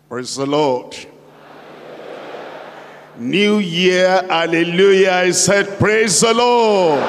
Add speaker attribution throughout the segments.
Speaker 1: Praise the Lord. New year, hallelujah. I said, praise the Lord.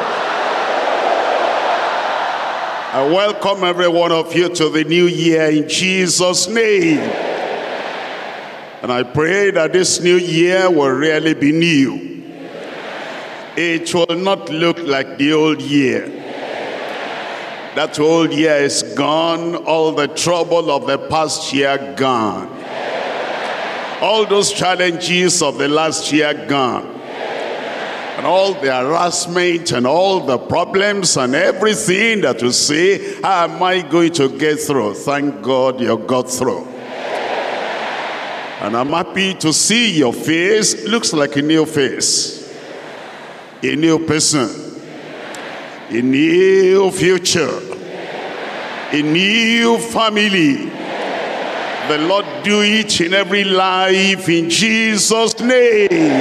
Speaker 1: I welcome every one of you to the new year in Jesus' name. And I pray that this new year will really be new. It will not look like the old year. That old year is gone. All the trouble of the past year gone. All those challenges of the last year gone. And all the harassment and all the problems and everything that you say, how am I going to get through? Thank God you got through. And I'm happy to see your face. It looks like a new face. A new person. A new future. A new family. The Lord do it in every life in Jesus' name.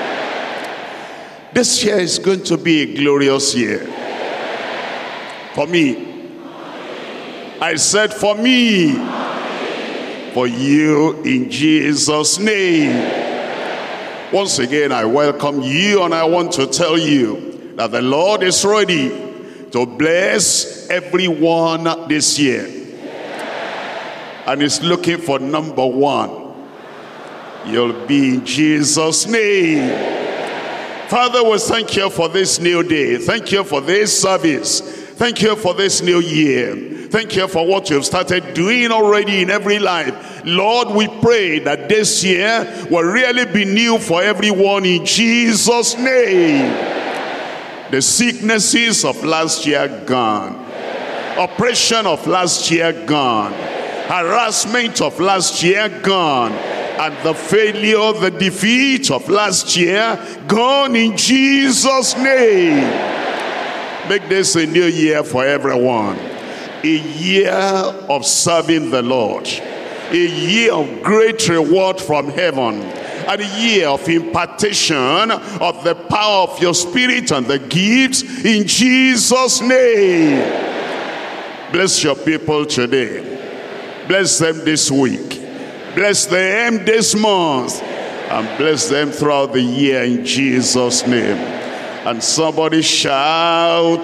Speaker 1: This year is going to be a glorious year. For me. I said for me. For you in Jesus' name. Once again, I welcome you and I want to tell you that the Lord is ready to bless everyone this year. And is looking for number one. You'll be in Jesus' name. Father, we thank you for this new day. Thank you for this service. Thank you for this new year. Thank you for what you've started doing already in every life. Lord, we pray that this year will really be new for everyone in Jesus' name. The sicknesses of last year gone. Oppression of last year gone. Harassment of last year gone. And the failure, the defeat of last year gone in Jesus' name. Make this a new year for everyone. A year of serving the Lord. A year of great reward from heaven. And a year of impartation of the power of your spirit and the gifts in Jesus' name. Bless your people today. Bless them this week. Bless them this month. And bless them throughout the year in Jesus' name. And somebody shout.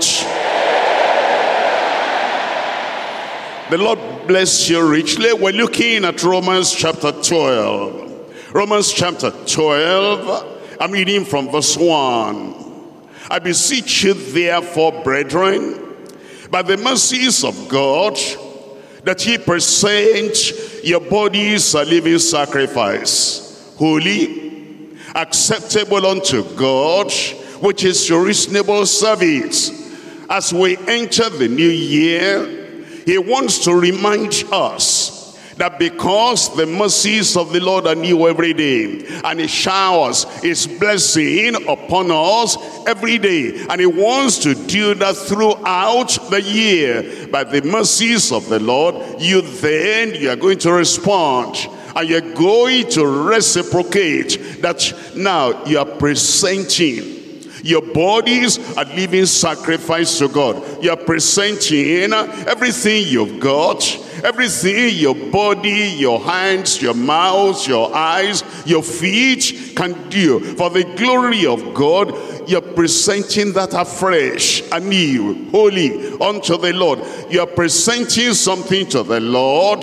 Speaker 1: The Lord bless you richly. We're looking at Romans chapter 12. Romans chapter 12. I'm reading from verse 1. I beseech you therefore, brethren, by the mercies of God, that ye present your bodies a living sacrifice, holy, acceptable unto God, which is your reasonable service. As we enter the new year, he wants to remind us that because the mercies of the Lord are new every day, and he showers his blessing upon us every day, and he wants to do that throughout the year. By the mercies of the Lord, you are going to respond, and you're going to reciprocate that. Now you are presenting your bodies a living sacrifice to God. You are presenting everything you've got, everything your body, your hands, your mouth, your eyes, your feet can do for the glory of God. You're presenting that afresh, anew, holy unto the Lord. You're presenting something to the Lord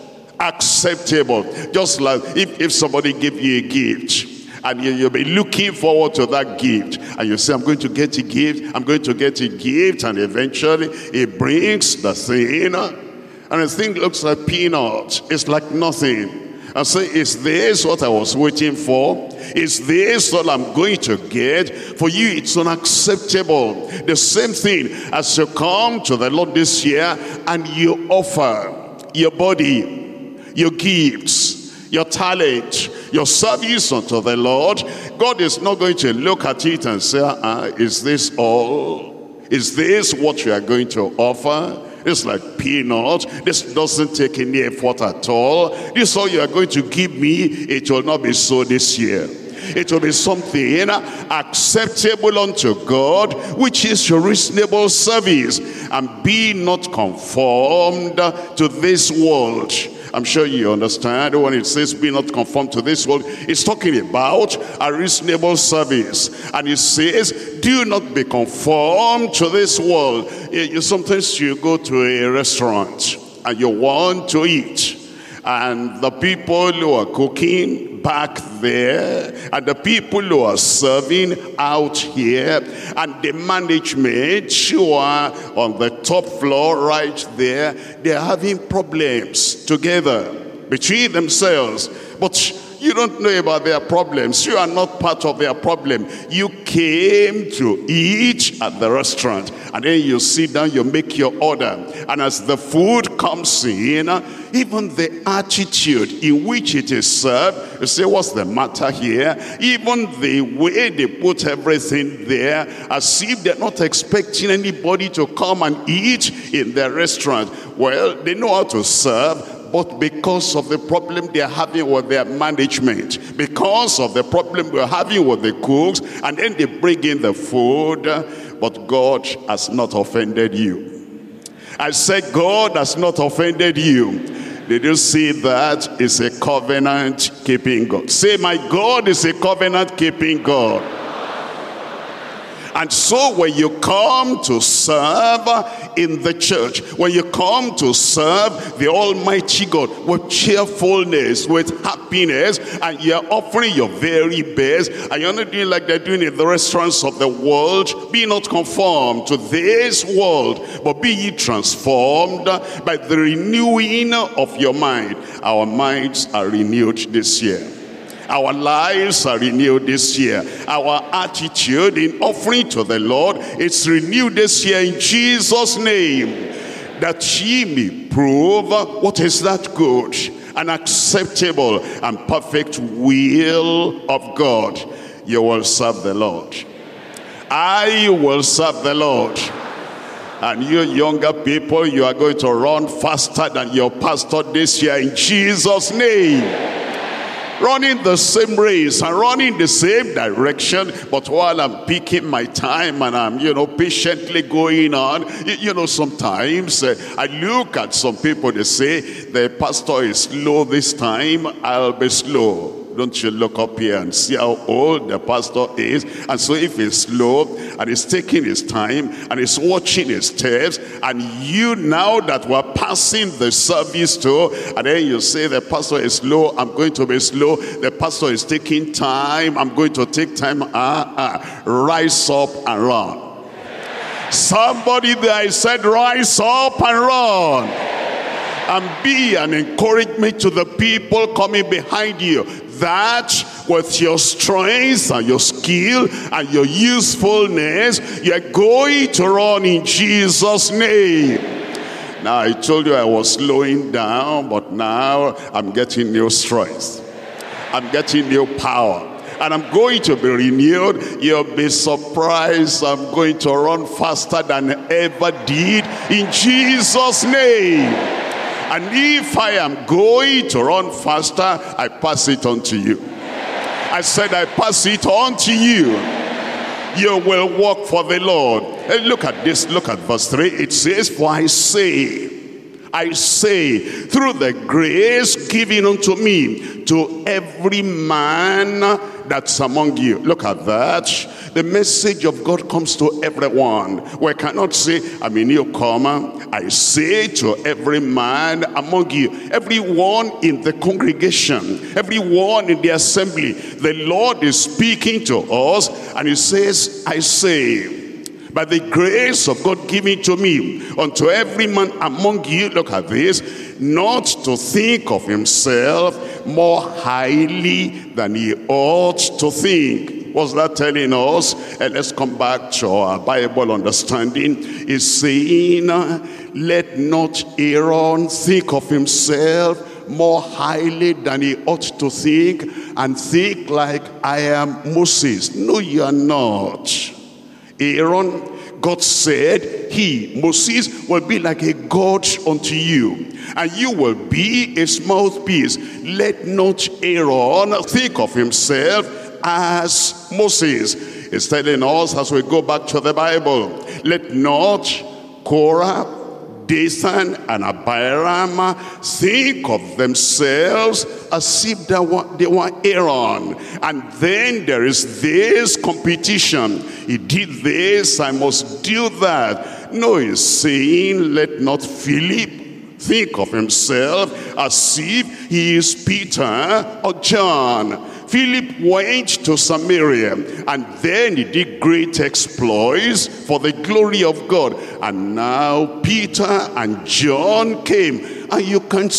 Speaker 1: acceptable. Just like if somebody give you a gift, and you'll be looking forward to that gift. And you say, I'm going to get a gift. I'm going to get a gift. And eventually, it brings the thing. And the thing looks like peanuts. It's like nothing. I say, is this what I was waiting for? Is this what I'm going to get? For you, it's unacceptable. The same thing as you come to the Lord this year and you offer your body, your gifts, your talent, your service unto the Lord. God is not going to look at it and say, is this all? Is this what you are going to offer? It's like peanuts. This doesn't take any effort at all. This is all you are going to give me. It will not be so this year. It will be something acceptable unto God, which is your reasonable service. And be not conformed to this world. I'm sure you understand when it says be not conformed to this world. It's talking about a reasonable service. And it says, do not be conformed to this world. Sometimes you go to a restaurant and you want to eat. And the people who are cooking back there, and the people who are serving out here, and the management who are on the top floor right there, they're having problems together between themselves. But you don't know about their problems. You are not part of their problem. You came to eat at the restaurant, and then you sit down, you make your order. And as the food comes in, even the attitude in which it is served, you say, what's the matter here? Even the way they put everything there, as if they're not expecting anybody to come and eat in their restaurant. Well, they know how to serve, but because of the problem they're having with their management, because of the problem we're having with the cooks, and then they bring in the food, but God has not offended you. I said God has not offended you. Did you see that? It's a covenant-keeping God. Say, my God is a covenant-keeping God. And so when you come to serve in the church, when you come to serve the Almighty God with cheerfulness, with happiness, and you're offering your very best, and you're not doing like they're doing in the restaurants of the world, be not conformed to this world, but be ye transformed by the renewing of your mind. Our minds are renewed this year. Our lives are renewed this year. Our attitude in offering to the Lord is renewed this year in Jesus' name. That ye may prove what is that good and acceptable and perfect will of God. You will serve the Lord. I will serve the Lord. And you younger people, you are going to run faster than your pastor this year in Jesus' name. Running the same race and running the same direction, but while I'm picking my time and I'm, patiently going on, sometimes I look at some people, they say, the pastor is slow this time, I'll be slow. Don't you look up here and see how old the pastor is? And so if he's slow and he's taking his time and he's watching his steps, and you now that we're passing the service to, and then you say the pastor is slow, I'm going to be slow. The pastor is taking time, I'm going to take time. Rise up and run. Somebody there said, rise up and run. And be an encouragement to the people coming behind you, that with your strength and your skill and your usefulness, you're going to run in Jesus' name. Now, I told you I was slowing down, but now I'm getting new strength. I'm getting new power. And I'm going to be renewed. You'll be surprised. I'm going to run faster than I ever did in Jesus' name. And if I am going to run faster, I pass it on to you. I said I pass it on to you. You will work for the Lord. And look at this, look at verse 3. It says, for I say, through the grace given unto me, to every man that's among you. Look at that. The message of God comes to everyone. We cannot say, I'm a newcomer. I say to every man among you, everyone in the congregation, everyone in the assembly, the Lord is speaking to us, and he says, I say, by the grace of God given to me, unto every man among you, look at this, not to think of himself more highly than he ought to think. What's that telling us? And let's come back to our Bible understanding. It's saying, let not Aaron think of himself more highly than he ought to think, and think like I am Moses. No, you are not. Aaron, God said, Moses, will be like a God unto you, and you will be his mouthpiece. Let not Aaron think of himself as Moses. It's telling us as we go back to the Bible, let not Korah Dathan and Abiram think of themselves as if they were Aaron. And then there is this competition. He did this, I must do that. No, he's saying, let not Philip think of himself as if he is Peter or John. Philip went to Samaria, and then he did great exploits for the glory of God. And now Peter and John came, and you can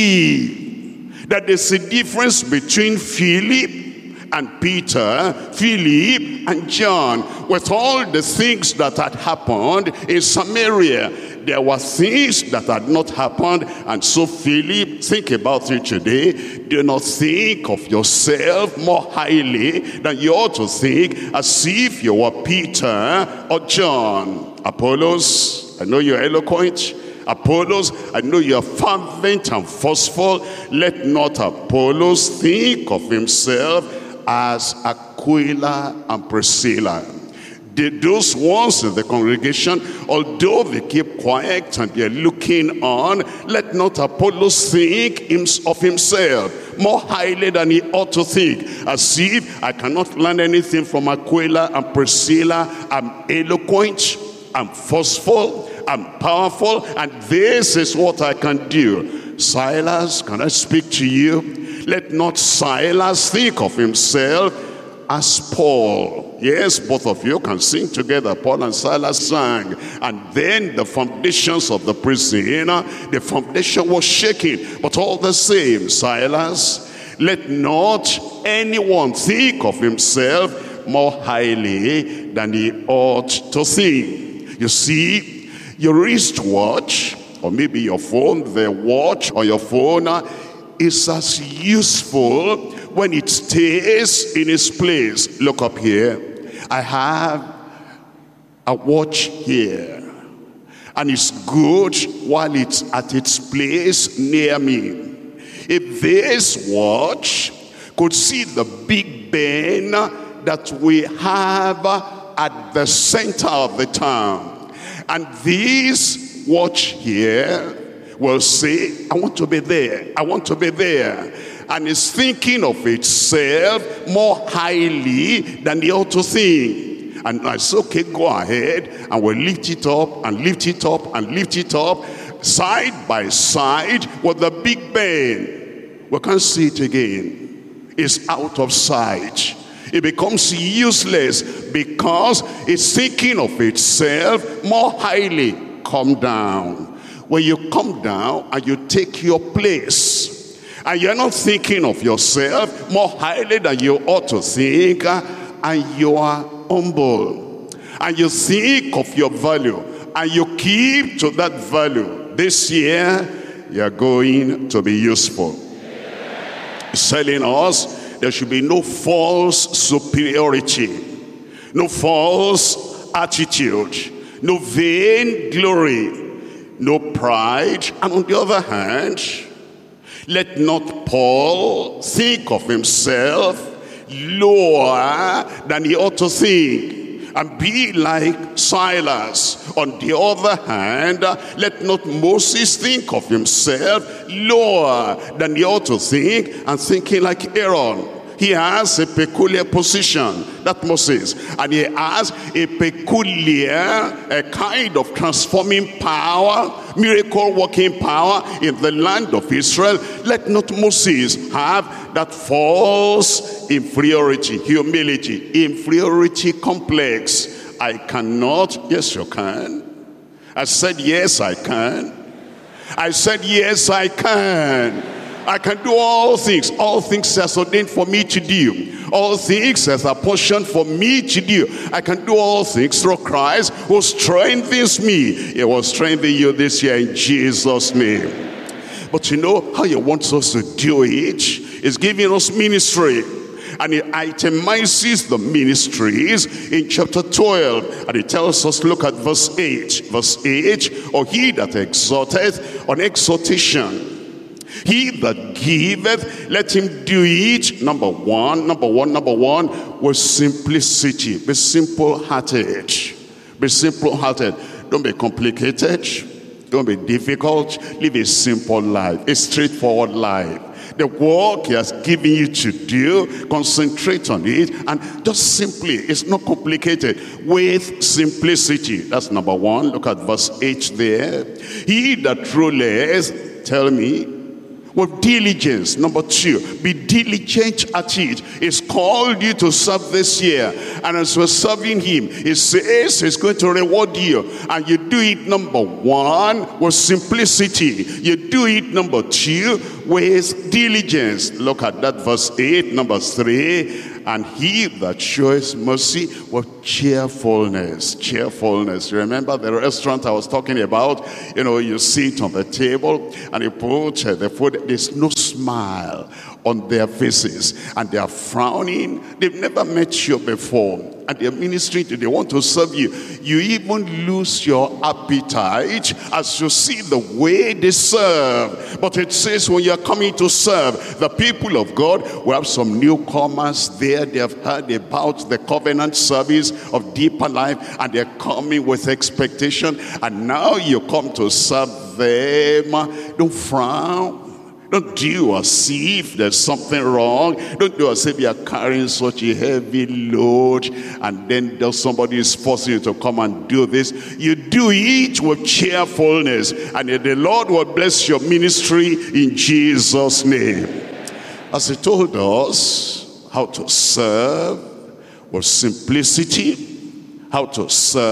Speaker 1: see that there's a difference between Philip and Peter, Philip and John. With all the things that had happened in Samaria, there were things that had not happened. And so Philip, think about it today. Do not think of yourself more highly than you ought to think, as if you were Peter or John. Apollos, I know you're eloquent. Apollos, I know you're fervent and forceful. Let not Apollos think of himself as Aquila and Priscilla. Those ones in the congregation, although they keep quiet and they're looking on, let not Apollos think of himself more highly than he ought to think, as if I cannot learn anything from Aquila and Priscilla. I'm eloquent, I'm forceful, I'm powerful, and this is what I can do. Silas, can I speak to you? Let not Silas think of himself as Paul. Yes, both of you can sing together. Paul and Silas sang. And then the foundations of the prison, the foundation was shaking. But all the same, Silas, let not anyone think of himself more highly than he ought to think. You see, your wristwatch, or maybe your phone, the watch or your phone, is as useful when it stays in its place. Look up here. I have a watch here, and it's good while it's at its place near me. If this watch could see the Big Ben that we have at the center of the town, and this watch here will say, I want to be there, I want to be there. And is thinking of itself more highly than they ought to think. And I say, okay, go ahead, and we'll lift it up, and lift it up, and lift it up, side by side with the Big Ben. We can't see it again. It's out of sight. It becomes useless because it's thinking of itself more highly. Come down. When you come down and you take your place, and you're not thinking of yourself more highly than you ought to think, and you are humble, and you think of your value, and you keep to that value, this year you're going to be useful. It's telling us there should be no false superiority, no false attitude, no vain glory, no pride. And on the other hand, let not Paul think of himself lower than he ought to think, and be like Silas. On the other hand, let not Moses think of himself lower than he ought to think, and thinking like Aaron. He has a peculiar position, that Moses, and he has a peculiar kind of transforming power, miracle working power in the land of Israel. Let not Moses have that false inferiority, humility, inferiority complex. I cannot. Yes, you can. I said, yes, I can. I said, yes, I can. I can do all things as ordained for me to do. All things as apportioned for me to do. I can do all things through Christ who strengthens me. He will strengthen you this year in Jesus' name. But you know how he wants us to do it? He's giving us ministry. And he itemizes the ministries in chapter 12. And he tells us, look at verse 8. Verse 8, or he that exhorteth on exhortation. He that giveth, let him do it, number one, with simplicity. Be simple-hearted. Be simple-hearted. Don't be complicated. Don't be difficult. Live a simple life, a straightforward life. The work he has given you to do, concentrate on it, and just simply, it's not complicated, with simplicity. That's number one. Look at verse 8 there. He that ruleth, tell me, with diligence. Number two, be diligent at it. He's called you to serve this year, and as we're serving him, he says he's going to reward you, and you do it, number one, with simplicity. You do it, number two, with diligence. Look at that verse 8. Number 3, and he that shows mercy with cheerfulness. Cheerfulness. Remember the restaurant I was talking about? You know, you sit on the table and you put the food. There's no smile on their faces, and they are frowning. They've never met you before, and they're ministering to you. They want to serve you. You even lose your appetite as you see the way they serve. But it says when you're coming to serve the people of God, we have some newcomers there. They have heard about the covenant service of Deeper Life, and they're coming with expectation, and now you come to serve them. Don't frown. Don't do as if there's something wrong. Don't do as if you're carrying such a heavy load, and then there's somebody is forcing you to come and do this. You do it with cheerfulness, and the Lord will bless your ministry in Jesus' name. As he told us how to serve with simplicity, how to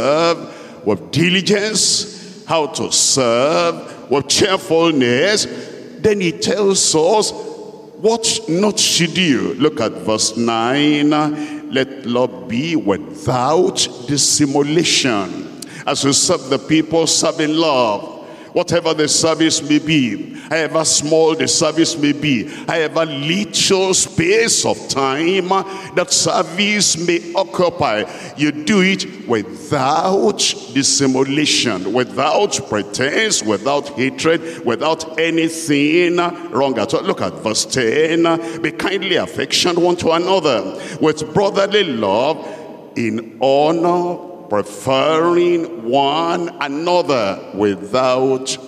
Speaker 1: serve with diligence, how to serve with cheerfulness, then he tells us what not to do. Look at verse 9. Let love be without dissimulation. As we serve the people, serve in love. Whatever the service may be, however small the service may be, however little space of time that service may occupy, you do it without dissimulation, without pretense, without hatred, without anything wrong at all. Look at verse 10. Be kindly affectioned one to another with brotherly love, in honor, preferring one another without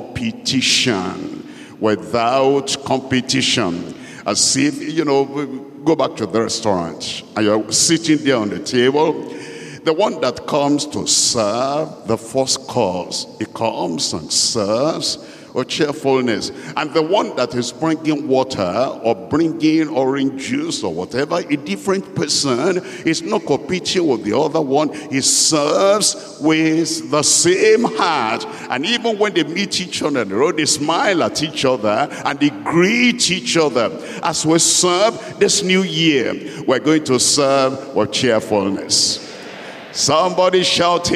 Speaker 1: competition. Without competition. As if, you know, go back to the restaurant and you're sitting there on the table. The one that comes to serve the first course, he comes and serves with cheerfulness. And the one that is bringing water or bringing orange juice or whatever, a different person, is not competing with the other one. He serves with the same heart. And even when they meet each other on the road, they smile at each other and they greet each other. As we serve this new year, we're going to serve with cheerfulness. Somebody shout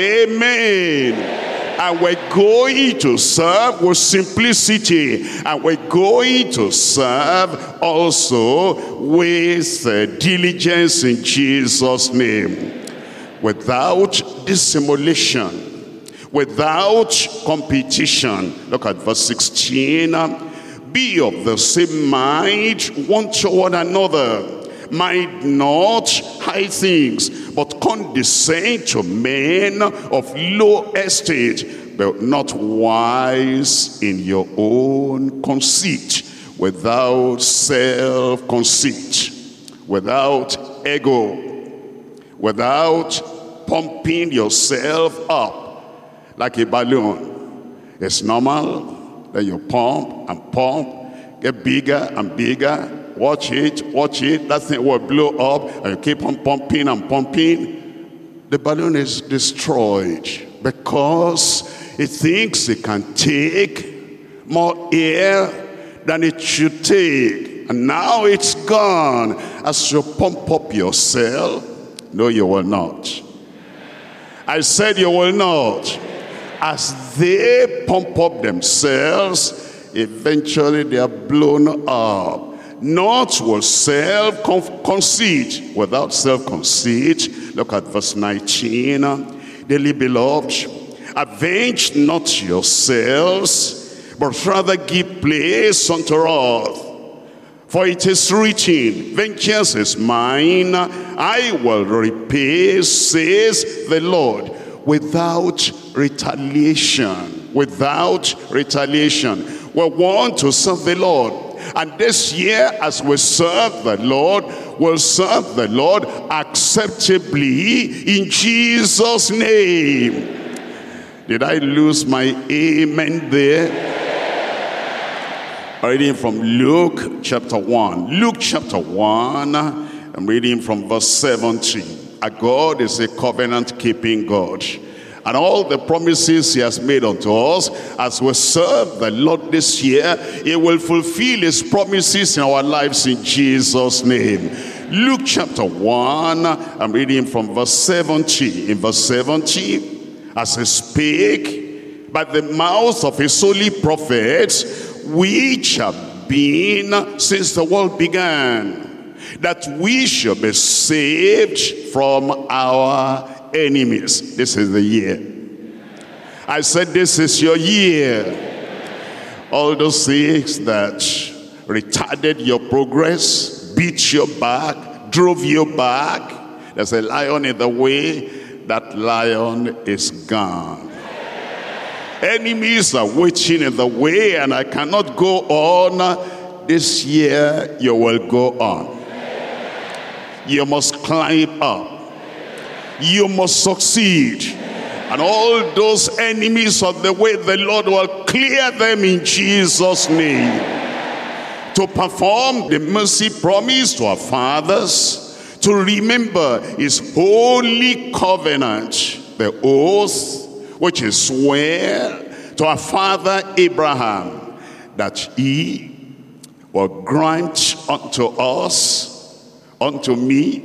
Speaker 1: amen. And we're going to serve with simplicity. And we're going to serve also with diligence in Jesus' name. Without dissimulation. Without competition. Look at verse 16. Be of the same mind one toward another. Mind not high things, but condescend to men of low estate, but not wise in your own conceit, without self-conceit, without ego, without pumping yourself up like a balloon. It's normal that you pump, get bigger and bigger. Watch it, that thing will blow up, and you keep on pumping and pumping. The balloon is destroyed because it thinks it can take more air than it should take. And now it's gone. As you pump up yourself, no, you will not. I said you will not. As they pump up themselves, eventually they are blown up. Not with self-conceit. Without self-conceit. Look at verse 19. Dearly beloved, avenge not yourselves, but rather give place unto wrath. For it is written, vengeance is mine, I will repay, says the Lord, without retaliation. without retaliation. We want to serve the Lord. And this year, as we serve the Lord, we'll serve the Lord acceptably in Jesus' name. Did I lose my amen there? Reading from Luke chapter 1. Luke chapter 1, I'm reading from verse 17. Our God is a covenant-keeping God. And all the promises he has made unto us, as we serve the Lord this year, he will fulfill his promises in our lives in Jesus' name. Luke chapter 1, I'm reading from verse 17. In verse 17, as he spake by the mouth of his holy prophets, which have been since the world began, that we should be saved from our enemies. This is the year. I said this is your year. All those things that retarded your progress, beat you back, drove you back, there's a lion in the way. That lion is gone. Enemies are waiting in the way, and I cannot go on. This year you will go on. You must climb up. You must succeed. And all those enemies of the way, the Lord will clear them in Jesus' name. To perform the mercy promise to our fathers, to remember his holy covenant, the oath which is swear to our father Abraham, that he will grant unto us, unto me,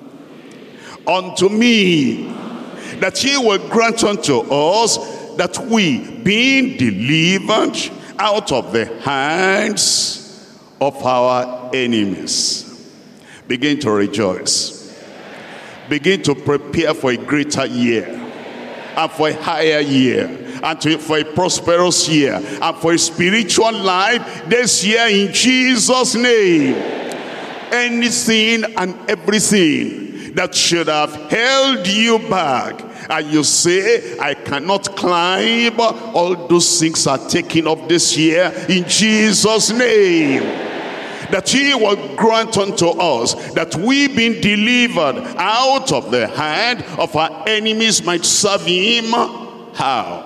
Speaker 1: that he will grant unto us, that we, being delivered out of the hands of our enemies, begin to rejoice. Begin to prepare for a greater year, and for a higher year, and for a prosperous year, and for a spiritual life this year in Jesus' name. Anything and everything that should have held you back, and you say, I cannot climb, all those things are taken up this year in Jesus' name. That he will grant unto us, that we being delivered out of the hand of our enemies might serve him. How?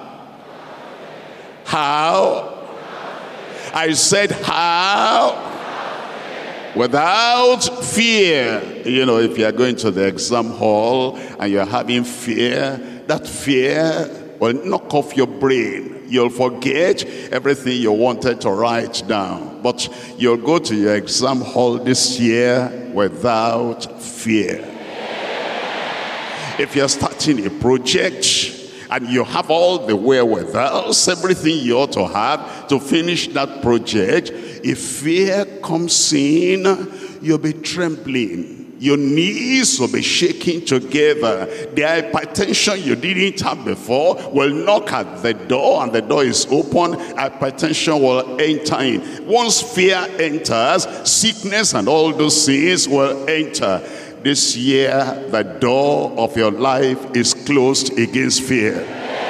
Speaker 1: How? I said how? Without fear. You know, if you are going to the exam hall and you're having fear, that fear will knock off your brain. You'll forget everything you wanted to write down. But you'll go to your exam hall this year without fear. If you're starting a project and you have all the wherewithals, everything you ought to have to finish that project, if fear comes in, you'll be trembling. Your knees will be shaking together. The hypertension you didn't have before will knock at the door, and the door is open. Hypertension will enter in. Once fear enters, sickness and all those things will enter. This year, the door of your life is closed against fear.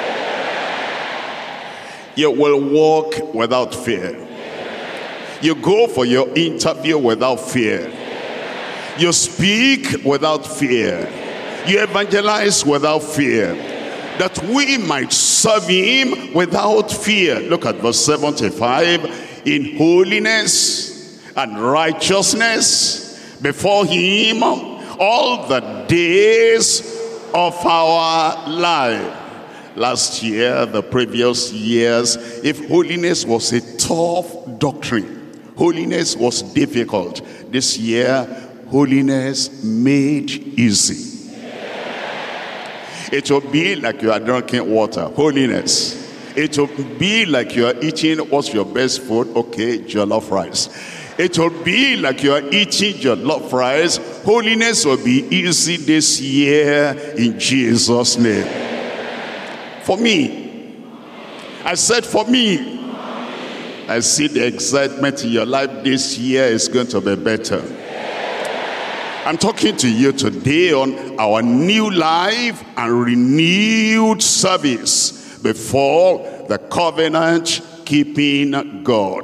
Speaker 1: You will walk without fear. You go for your interview without fear. You speak without fear. You evangelize without fear. That we might serve him without fear. Look at verse 75. In holiness and righteousness before him all the days of our life. Last year, the previous years, if holiness was a tough doctrine, holiness was difficult. This year, holiness made easy. It will be like you are drinking water. Holiness. It will be like you are eating, what's your best food? Okay, jollof rice. It will be like you are eating jollof rice. Holiness will be easy this year in Jesus' name. For me. I said for me. I see the excitement in your life this year is going to be better. I'm talking to you today on our new life and renewed service before the covenant-keeping God.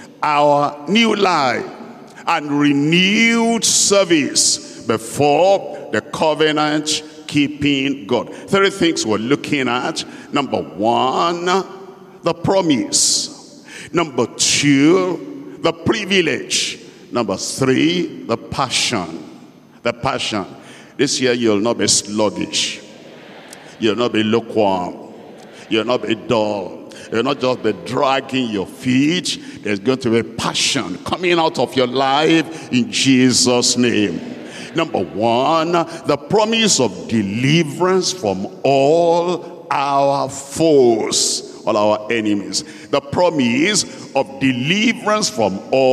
Speaker 1: Our new life and renewed service before the covenant-keeping God. 3 things we're looking at. Number 1, the promise. Number 2, the privilege. Number 3, the passion. The passion. This year you'll not be sluggish. You'll not be lukewarm. You'll not be dull. You'll not just be dragging your feet. There's going to be passion coming out of your life in Jesus' name. Number 1, the promise of deliverance from all our foes, all our enemies. The promise of deliverance from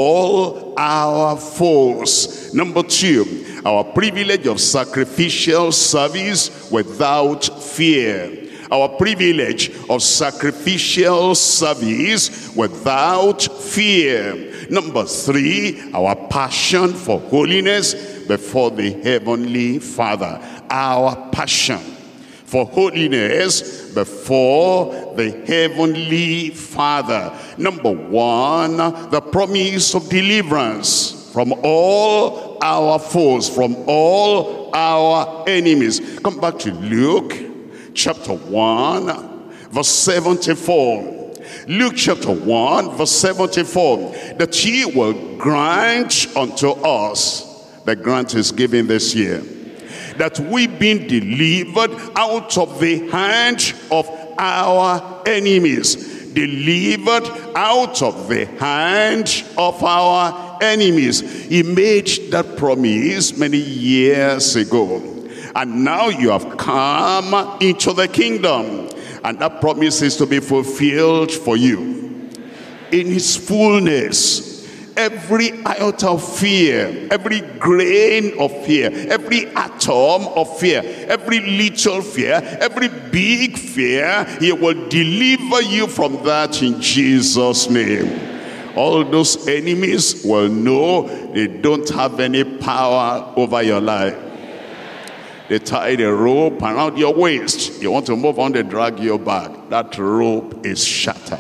Speaker 1: all our foes. Number 2, our privilege of sacrificial service without fear. Our privilege of sacrificial service without fear. Number 3, our passion for holiness before the Heavenly Father. Our passion for holiness before the Heavenly Father. Number 1, the promise of deliverance from all our foes, from all our enemies. Come back to Luke chapter 1, verse 74. Luke chapter 1, verse 74. That he will grant unto us, the grant is given this year, that we being delivered out of the hand of our enemies. Delivered out of the hand of our enemies. He made that promise many years ago. And now you have come into the kingdom. And that promise is to be fulfilled for you. In his fullness. Every iota of fear, every grain of fear, every atom of fear, every little fear, every big fear, he will deliver you from that in Jesus' name. All those enemies will know they don't have any power over your life. They tie the rope around your waist. You want to move on, they drag you back. That rope is shattered.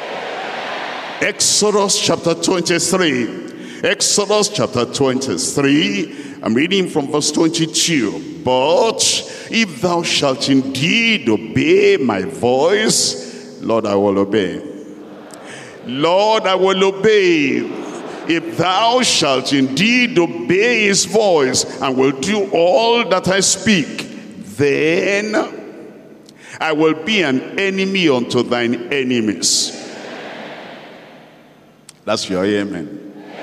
Speaker 1: Exodus chapter 23. Exodus chapter 23. I'm reading from verse 22. But if thou shalt indeed obey my voice, Lord, I will obey. Lord, I will obey. If thou shalt indeed obey his voice and will do all that I speak, then I will be an enemy unto thine enemies. That's your amen.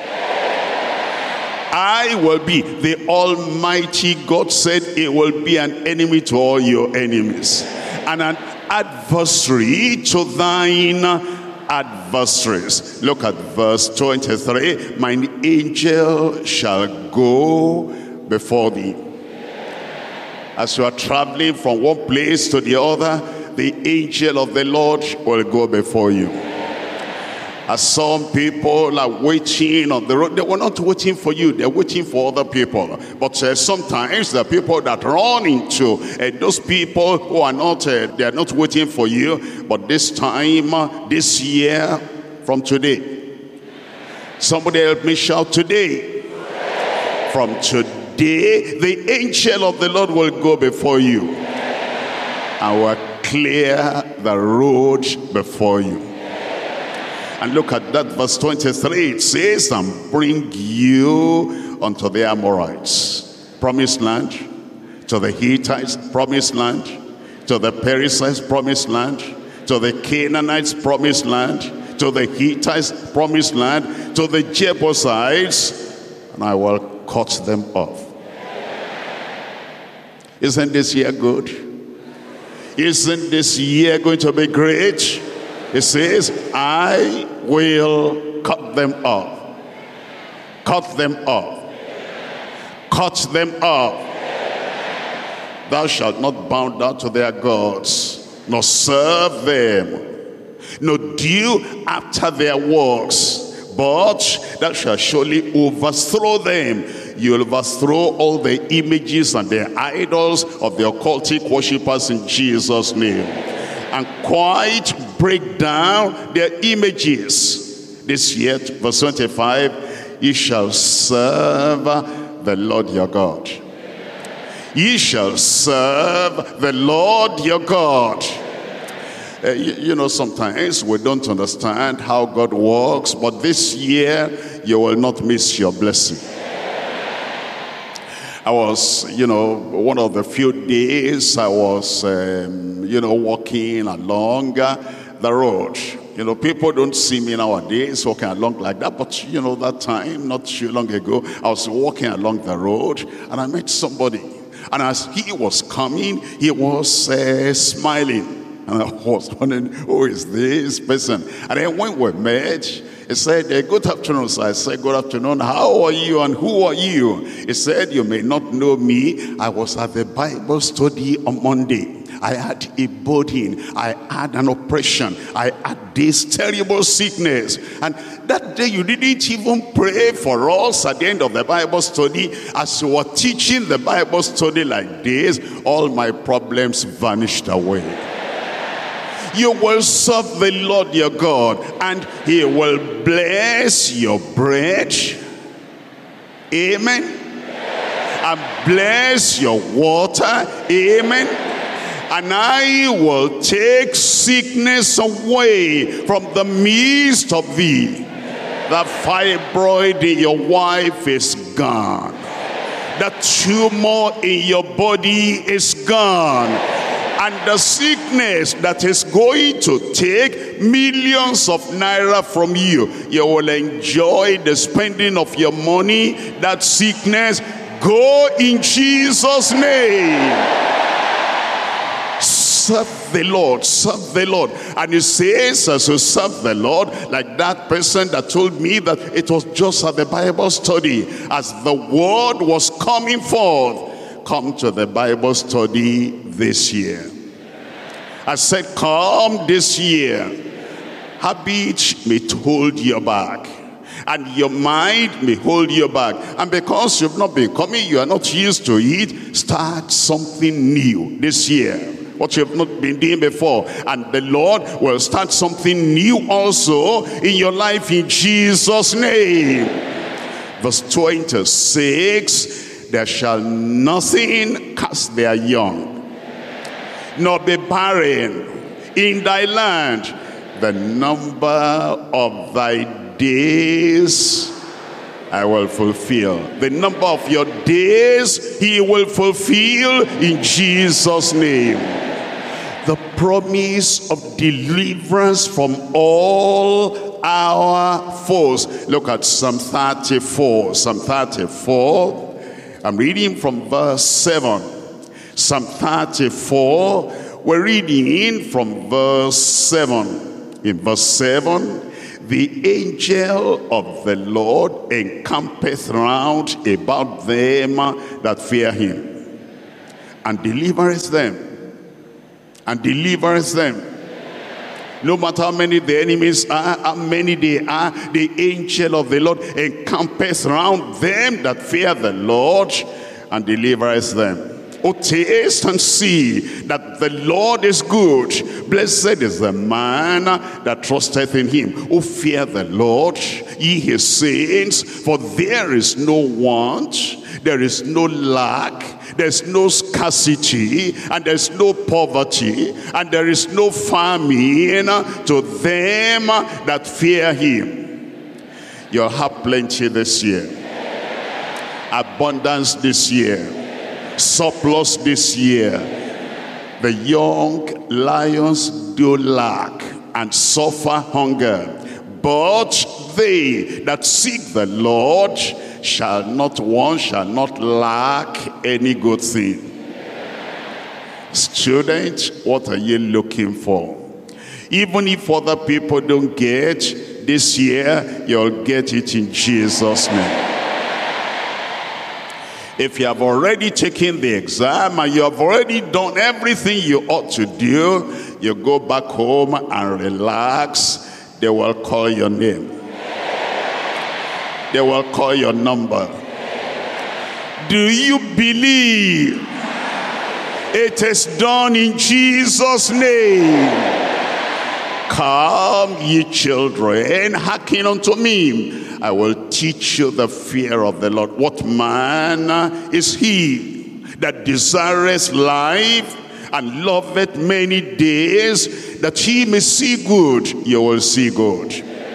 Speaker 1: I will be, the Almighty God said, it will be an enemy to all your enemies. And an adversary to thine adversaries. Look at verse 23. Mine angel shall go before thee. As you are traveling from one place to the other, the angel of the Lord will go before you. As some people are waiting on the road, they were not waiting for you, they're waiting for other people. But sometimes the people that run into those people who are not, they are not waiting for you. But this time, this year, from today, somebody help me shout today. From today, the angel of the Lord will go before you and will clear the road before you. And look at that verse 23. It says, and bring you unto the Amorites, promised land, to the Hittites, promised land, to the Perizzites, promised land, to the Canaanites, promised land, to the Hittites, promised land, to the Jebusites, and I will cut them off. Isn't this year good? Isn't this year going to be great? It says, I will cut them off. Cut them off. Cut them off. Thou shalt not bow down to their gods, nor serve them, nor do after their works, but thou shalt surely overthrow them. You'll overthrow all the images and the idols of the occultic worshippers in Jesus' name. And quite break down their images. This year, verse 25, ye shall serve the Lord your God. Ye shall serve the Lord your God. You know, sometimes we don't understand how God works, but this year, you will not miss your blessing. I was, one of the few days I was, walking along the road. People don't see me nowadays walking along like that, but that time, not too long ago, I was walking along the road and I met somebody. And as he was coming, he was smiling. And I was wondering, who is this person? And then when we met, he said, good afternoon. So I said, good afternoon. How are you and who are you? He said, you may not know me. I was at the Bible study on Monday. I had a burden. I had an oppression. I had this terrible sickness. And that day you didn't even pray for us at the end of the Bible study. As you were teaching the Bible study like this, all my problems vanished away. You will serve the Lord your God, and he will bless your bread. Amen. And bless your water. Amen. And I will take sickness away from the midst of thee. The fibroid in your wife is gone. The tumor in your body is gone. And the sickness that is going to take millions of naira from you, you will enjoy the spending of your money. That sickness, go in Jesus' name. Serve the Lord, serve the Lord. And he says, as you serve the Lord, like that person that told me that it was just at the Bible study, as the word was coming forth, come to the Bible study this year. I said, come this year. Habit may hold you back, and your mind may hold you back. And because you've not been coming, you are not used to it, start something new this year. What you have not been doing before. And the Lord will start something new also in your life in Jesus' name. Verse 26, there shall nothing cast their young, nor be barren in thy land. The number of thy days I will fulfill. The number of your days he will fulfill in Jesus' name. The promise of deliverance from all our foes. Look at Psalm 34. Psalm 34. I'm reading from verse 7. Psalm 34. We're reading from verse 7. In verse 7, the angel of the Lord encampeth round about them that fear him, and delivereth them. And delivers them. No matter how many the enemies are, how many they are, the angel of the Lord encampeth round them that fear the Lord, and delivers them. Oh, taste and see that the Lord is good. Blessed is the man that trusteth in him. Oh, fear the Lord, ye his saints, for there is no want, there is no lack, there's no scarcity, and there's no poverty, and there is no famine to them that fear him. You'll have plenty this year, abundance this year, surplus this year. The young lions do lack and suffer hunger, but they that seek the Lord shall not want, shall not lack any good thing. Student, what are you looking for? Even if other people don't get this year, you'll get it in Jesus' name. If you have already taken the exam and you have already done everything you ought to do, you go back home and relax. They will call your name. They will call your number. Do you believe? It is done in Jesus' name. Come, ye children, hearken unto me. I will teach you the fear of the Lord. What man is he that desireth life and loveth many days, that he may see good? You will see good.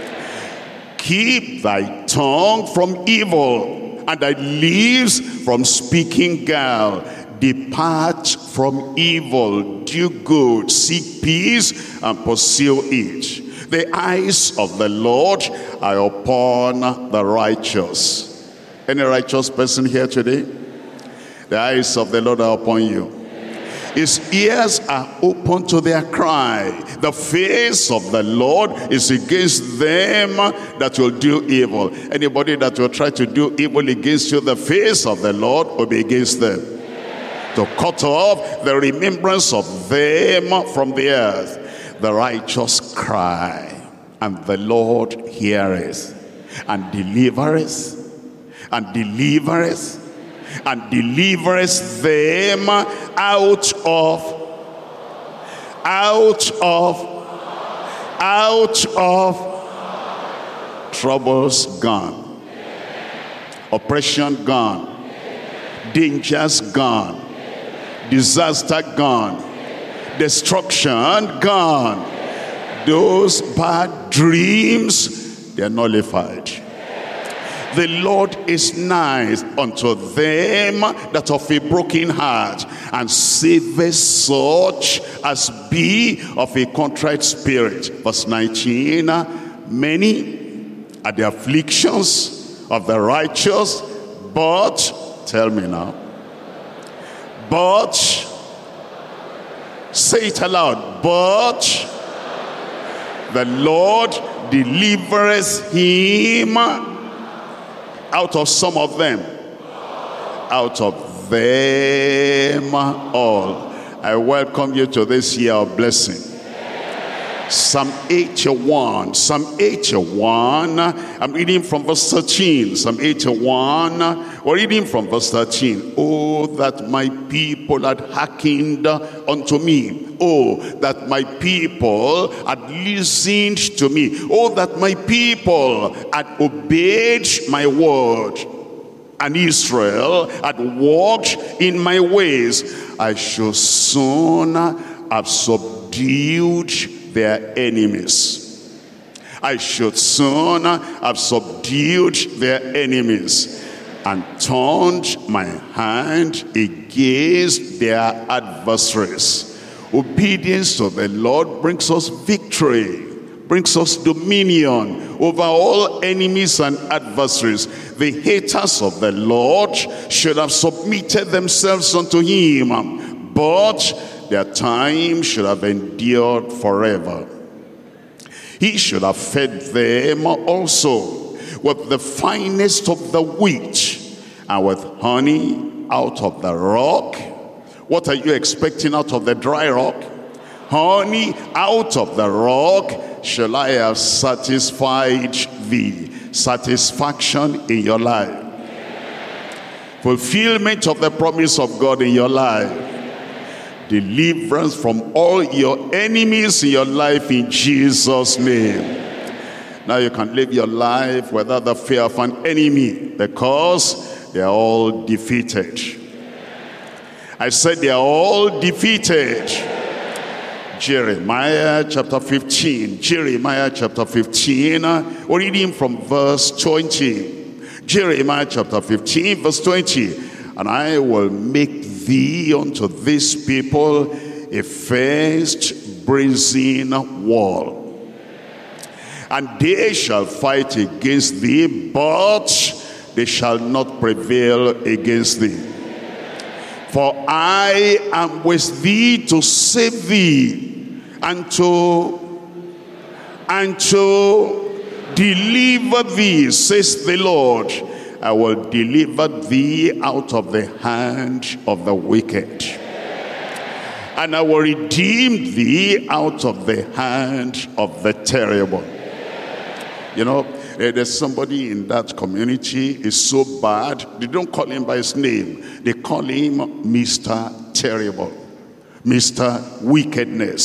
Speaker 1: Keep thy tongue from evil, and thy lips from speaking gall. Depart from evil, do good, seek peace, and pursue it. The eyes of the Lord are upon the righteous. Any righteous person here today? The eyes of the Lord are upon you. His ears are open to their cry. The face of the Lord is against them that will do evil. Anybody that will try to do evil against you, the face of the Lord will be against them. To cut off the remembrance of them from the earth. The righteous cry, and the Lord heareth, and delivereth, and delivereth, and delivereth them out of troubles gone, oppression gone, dangers gone, disaster gone, destruction gone. Those bad dreams, they are nullified. The Lord is nigh unto them that of a broken heart, and saveth such as be of a contrite spirit. Verse 19, many are the afflictions of the righteous, but, tell me now, but, say it aloud, but the Lord delivereth him out of some of them, out of them all. I welcome you to this year of blessing. Psalm 81, Psalm 81, I'm reading from verse 13. Psalm 81, we're reading from verse 13. Oh, that my people had hearkened unto me. Oh, that my people had listened to me. Oh, that my people had obeyed my word, and Israel had walked in my ways. I should soon have subdued their enemies. I should soon have subdued their enemies, and turned my hand against their adversaries. Obedience to the Lord brings us victory, brings us dominion over all enemies and adversaries. The haters of the Lord should have submitted themselves unto him, but their time should have endured forever. He should have fed them also with the finest of the wheat, and with honey out of the rock. What are you expecting out of the dry rock? Honey out of the rock shall I have satisfied thee. Satisfaction in your life. Fulfillment of the promise of God in your life. Deliverance from all your enemies in your life in Jesus' name. Now you can live your life without the fear of an enemy, because they are all defeated. I said they are all defeated. Jeremiah chapter 15. Jeremiah chapter 15. We're reading from verse 20. Jeremiah chapter 15 verse 20. And I will make thee unto this people a fenced brazen wall, and they shall fight against thee, but they shall not prevail against thee. For I am with thee to save thee, and to deliver thee, says the Lord. I will deliver thee out of the hand of the wicked, and I will redeem thee out of the hand of the terrible. You know, there's somebody in that community is so bad, they don't call him by his name. They call him Mr. Terrible, Mr. Wickedness,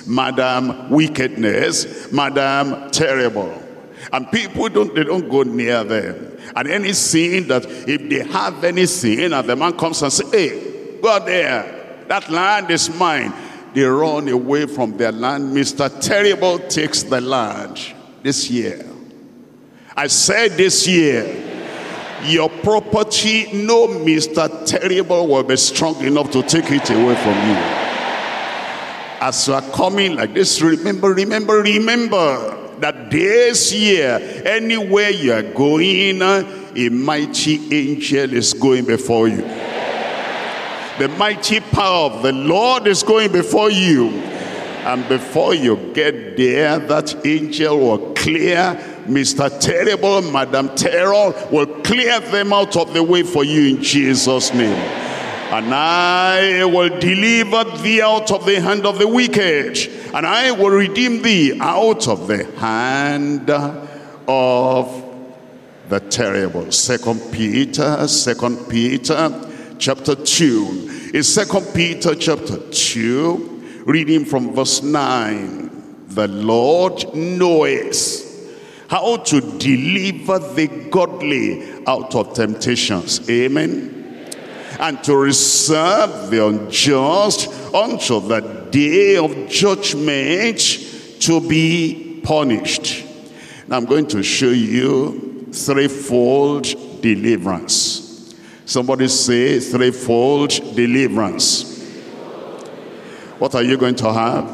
Speaker 1: Madam Wickedness, Madam Terrible. And people don't go near them. And any sin that, if they have any sin, and the man comes and says, hey, go out there, that land is mine. They run away from their land. Mr. Terrible takes the land this year. I said this year. Your property, no Mr. Terrible will be strong enough to take it away from you. As you are coming like this, remember that this year, anywhere you are going, a mighty angel is going before you. The mighty power of the Lord is going before you. And before you get there, that angel will clear Mr. Terrible, Madam Terror, will clear them out of the way for you in Jesus' name. And I will deliver thee out of the hand of the wicked, and I will redeem thee out of the hand of the terrible. 2 Peter chapter 2. In 2 Peter chapter 2, reading from verse 9. The Lord knows how to deliver the godly out of temptations. Amen. And to reserve the unjust until the day of judgment to be punished. Now I'm going to show you threefold deliverance. Somebody say threefold deliverance. What are you going to have?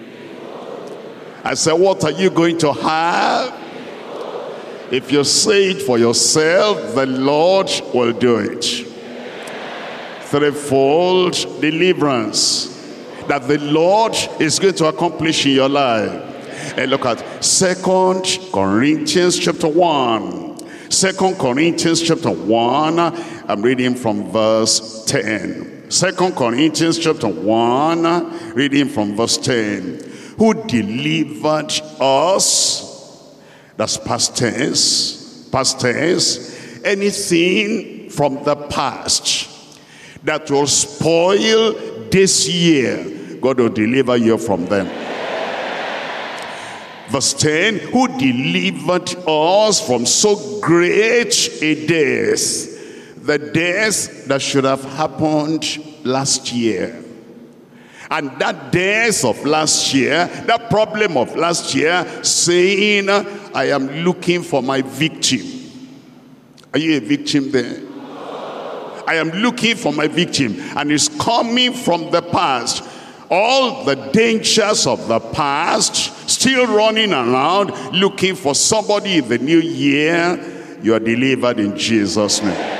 Speaker 1: I said, what are you going to have? If you say it for yourself, the Lord will do it. Threefold deliverance that the Lord is going to accomplish in your life. And look at 2 Corinthians chapter 1. 2 Corinthians chapter 1, I'm reading from verse 10. 2 Corinthians chapter 1, reading from verse 10. Who delivered us, that's past tense, anything from the past that will spoil this year, God will deliver you from them. Verse 10, who delivered us from so great a death, the death that should have happened last year. And that death of last year, that problem of last year, saying, I am looking for my victim. Are you a victim there? I am looking for my victim, and it's coming from the past. All the dangers of the past, still running around, looking for somebody in the new year. You are delivered in Jesus' name.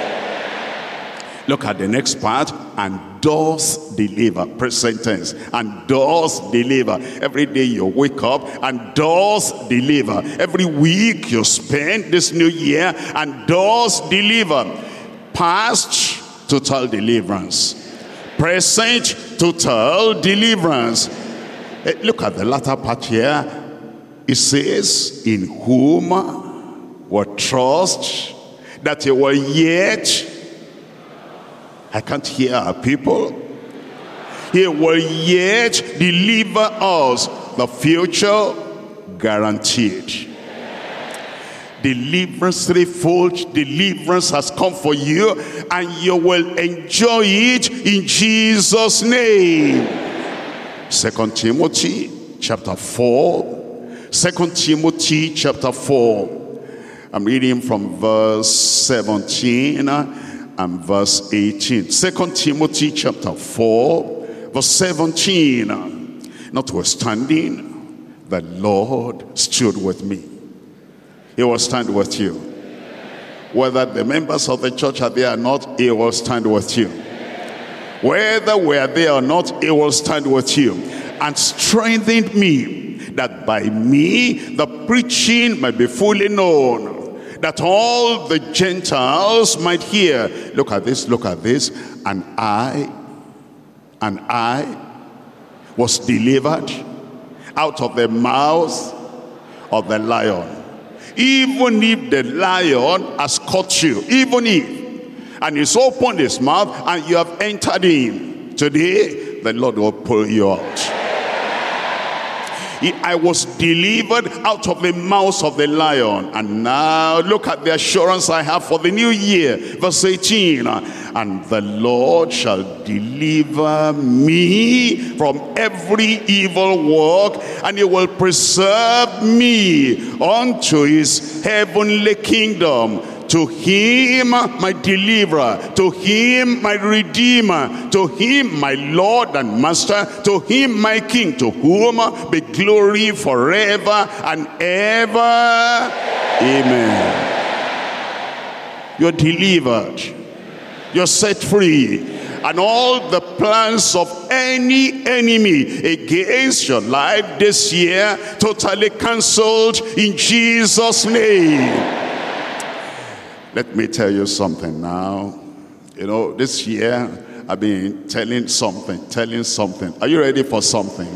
Speaker 1: Look at the next part. And does deliver. Present tense. And does deliver. Every day you wake up and does deliver. Every week you spend this new year and does deliver. Past, total deliverance. Present, total deliverance. Look at the latter part here. It says, in whom will trust that he will yet, I can't hear our people. He will yet deliver us. The future guaranteed. Deliverance, threefold deliverance has come for you, and you will enjoy it in Jesus' name. 2 Timothy chapter 4. 2 Timothy chapter 4. I'm reading from verse 17 and verse 18. 2 Timothy chapter 4, verse 17. Notwithstanding, the Lord stood with me. He will stand with you. Whether the members of the church are there or not, he will stand with you. Whether we are there or not, he will stand with you. And strengthened me, that by me the preaching might be fully known, that all the Gentiles might hear. Look at this, look at this. And I was delivered out of the mouth of the lion. Even if the lion has caught you, even if, and he's opened his mouth and you have entered in, today the Lord will pull you out. I was delivered out of the mouth of the lion. And now look at the assurance I have for the new year. Verse 18, and the Lord shall deliver me from every evil work, and he will preserve me unto his heavenly kingdom. To him my deliverer, to him my redeemer, to him my Lord and master, to him my king, to whom be glory forever and ever. Amen. You're delivered. You're set free. And all the plans of any enemy against your life this year totally cancelled in Jesus' name. Let me tell you something now. You know, this year I've been telling something. Are you ready for something?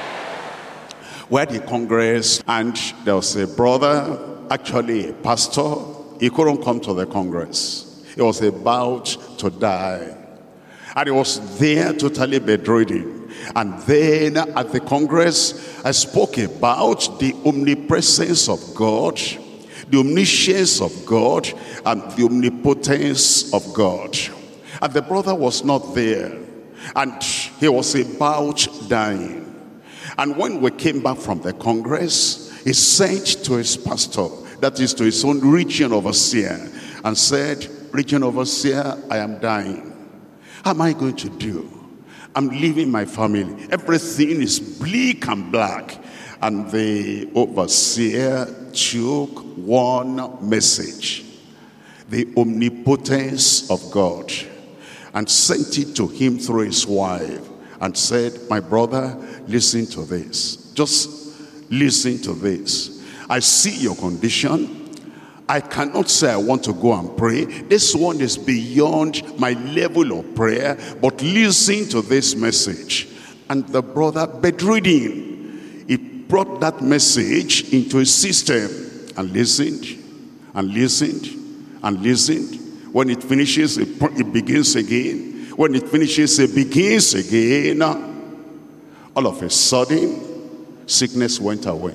Speaker 1: We had a congress, and there was a brother, actually a pastor. He couldn't come to the congress. He was about to die. And he was there totally bedridden. And then at the congress, I spoke about the omnipresence of God, the omniscience of God, and the omnipotence of God. And the brother was not there, and he was about dying. And when we came back from the congress, he sent to his pastor, that is to his own region overseer, and said, region overseer, I am dying. How am I going to do? I'm leaving my family. Everything is bleak and black. And the overseer took one message, the omnipotence of God, and sent it to him through his wife, and said, my brother, listen to this. Just listen to this. I see your condition. I cannot say I want to go and pray. This one is beyond my level of prayer, but listen to this message. And the brother, bedridden, brought that message into his system and listened and listened and listened. When it finishes, it begins again. When it finishes, it begins again. All of a sudden, sickness went away.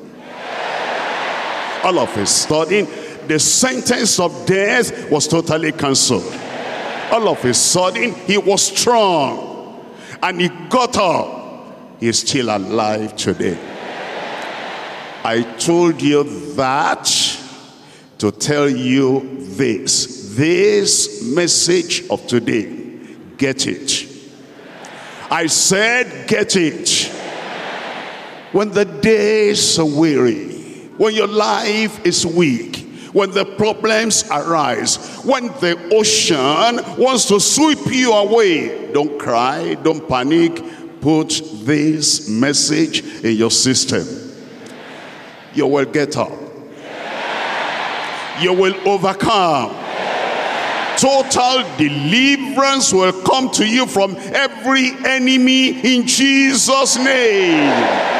Speaker 1: All of a sudden, the sentence of death was totally cancelled. All of a sudden, he was strong, and he got up. He is still alive today. I told you that to tell you this message of today. Get it. I said get it. When the days are weary, when your life is weak, when the problems arise, when the ocean wants to sweep you away, don't cry, don't panic. Put this message in your system. You will get up. You will overcome. Total deliverance will come to you from every enemy in Jesus' name.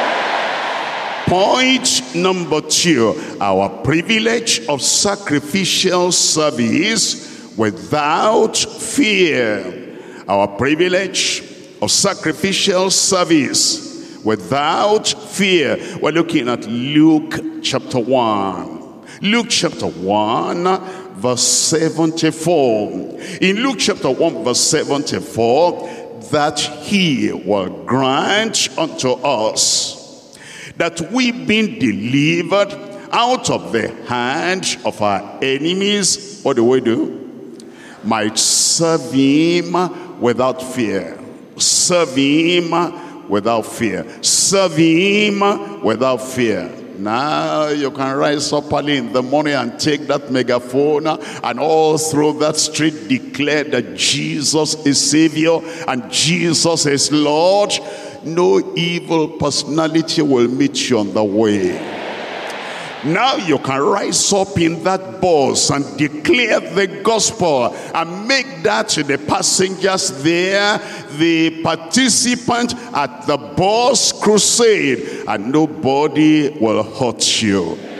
Speaker 1: Point number 2, our privilege of sacrificial service without fear. Our privilege of sacrificial service without fear. We're looking at Luke chapter 1. Luke chapter 1 verse 74. In Luke chapter 1 verse 74, that he will grant unto us that we being delivered out of the hand of our enemies, what do we do? Might serve him without fear. Serve him without fear. Serve him without fear. Now you can rise up early in the morning and take that megaphone and all through that street declare that Jesus is Savior and Jesus is Lord. No evil personality will meet you on the way. Now you can rise up in that bus and declare the gospel and make that the passengers there the participant at the bus crusade, and nobody will hurt you.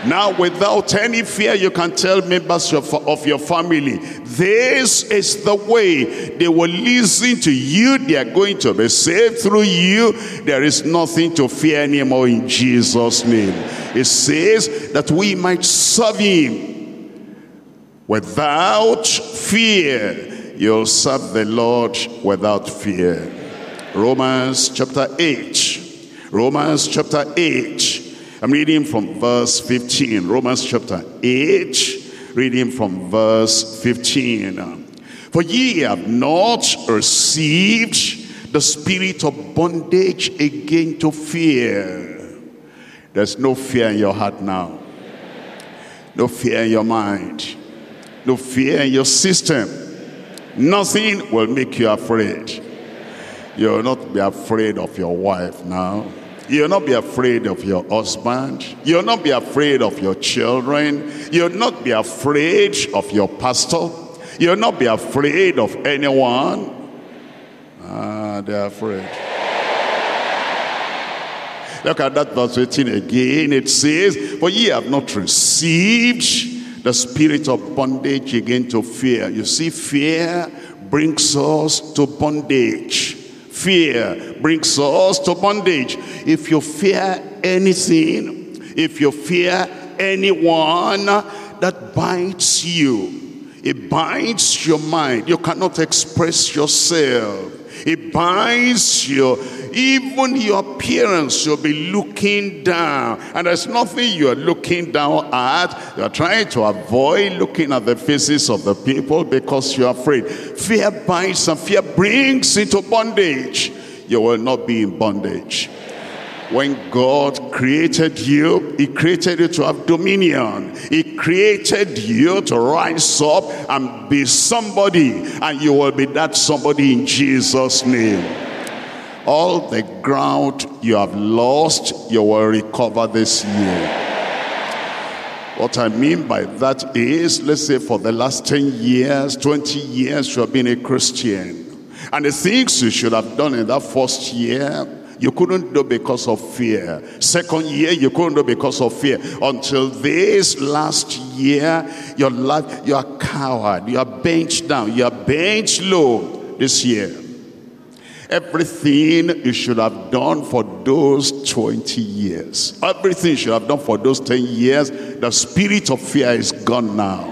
Speaker 1: Now, without any fear, you can tell members of your family, this is the way. They will listen to you. They are going to be saved through you. There is nothing to fear anymore in Jesus' name. It says that we might serve him without fear. You'll serve the Lord without fear. Romans chapter 8. Romans chapter 8. I'm reading from verse 15. Romans chapter 8, reading from verse 15. For ye have not received the spirit of bondage again to fear. There's no fear in your heart now. No fear in your mind. No fear in your system. Nothing will make you afraid. You'll not be afraid of your wife now. You'll not be afraid of your husband. You'll not be afraid of your children. You'll not be afraid of your pastor. You'll not be afraid of anyone. They're afraid. Look at that verse 18 again. It says, for ye have not received the spirit of bondage again to fear. You see, fear brings us to bondage. Fear brings us to bondage. If you fear anything, if you fear anyone, that binds you. It binds your mind. You cannot express yourself. It binds you. Even your appearance, you'll be looking down. And there's nothing you're looking down at. You're trying to avoid looking at the faces of the people because you're afraid. Fear binds and fear brings into bondage. You will not be in bondage. When God created you, he created you to have dominion. He created you to rise up and be somebody. And you will be that somebody in Jesus' name. All the ground you have lost, you will recover this year. What I mean by that is, let's say for the last 10 years, 20 years, you have been a Christian. And the things you should have done in that first year, you couldn't do because of fear. Second year, you couldn't do because of fear. Until this last year, your life, you are coward, you are benched down, you are benched low this year. Everything you should have done for those 20 years, everything you should have done for those 10 years, the spirit of fear is gone now.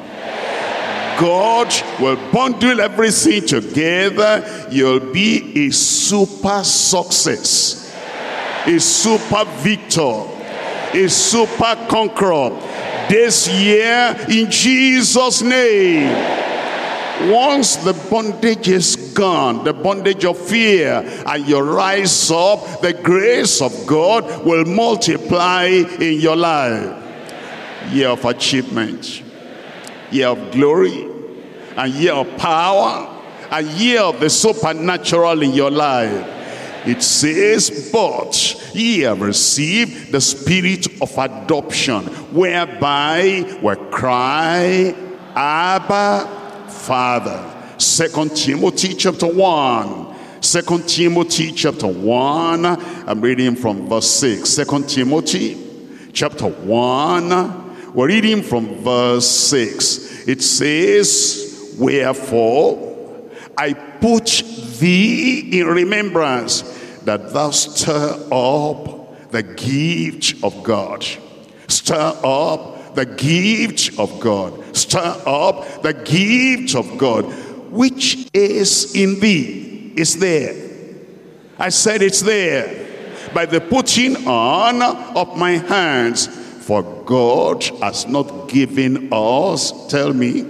Speaker 1: God will bundle everything together. You'll be a super success, a super victor, a super conqueror this year in Jesus' name. Once the bondage is gone, the bondage of fear, and you rise up, the grace of God will multiply in your life. Year of achievement, year of glory, and year of power, and year of the supernatural in your life. It says, but ye have received the spirit of adoption, whereby we cry, Abba, Father. 2 Timothy chapter 1. 2 Timothy chapter 1. I'm reading from verse 6. 2 Timothy chapter 1. We're reading from verse 6. It says, wherefore I put thee in remembrance that thou stir up the gift of God. Stir up the gift of God. Stir up the gift of God, which is in thee. Is there. I said it's there. By the putting on of my hands. For God has not given us, tell me,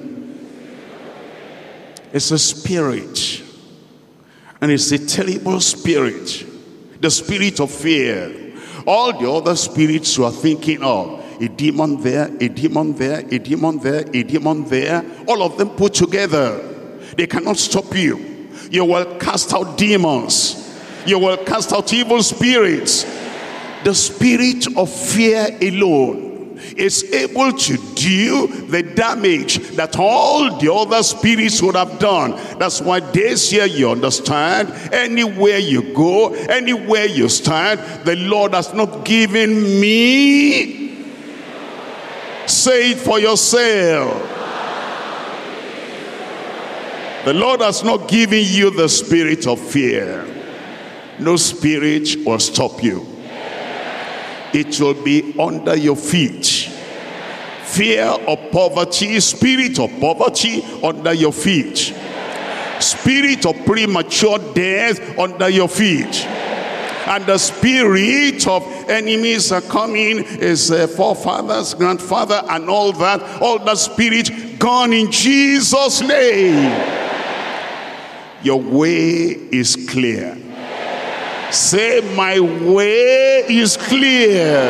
Speaker 1: it's a spirit. And it's a terrible spirit. The spirit of fear. All the other spirits you are thinking of, a demon there, a demon there, a demon there, a demon there, all of them put together, they cannot stop you. You will cast out demons. You will cast out evil spirits. The spirit of fear alone is able to do the damage that all the other spirits would have done. That's why this year you understand, anywhere you go, anywhere you stand, the Lord has not given me Say it for yourself. The Lord has not given you the spirit of fear. No spirit will stop you. It will be under your feet. Fear of poverty, spirit of poverty under your feet. Spirit of premature death under your feet. And the spirit of enemies are coming, is forefathers, grandfather, and all that spirit gone in Jesus' name. Your way is clear. Say, my way is clear.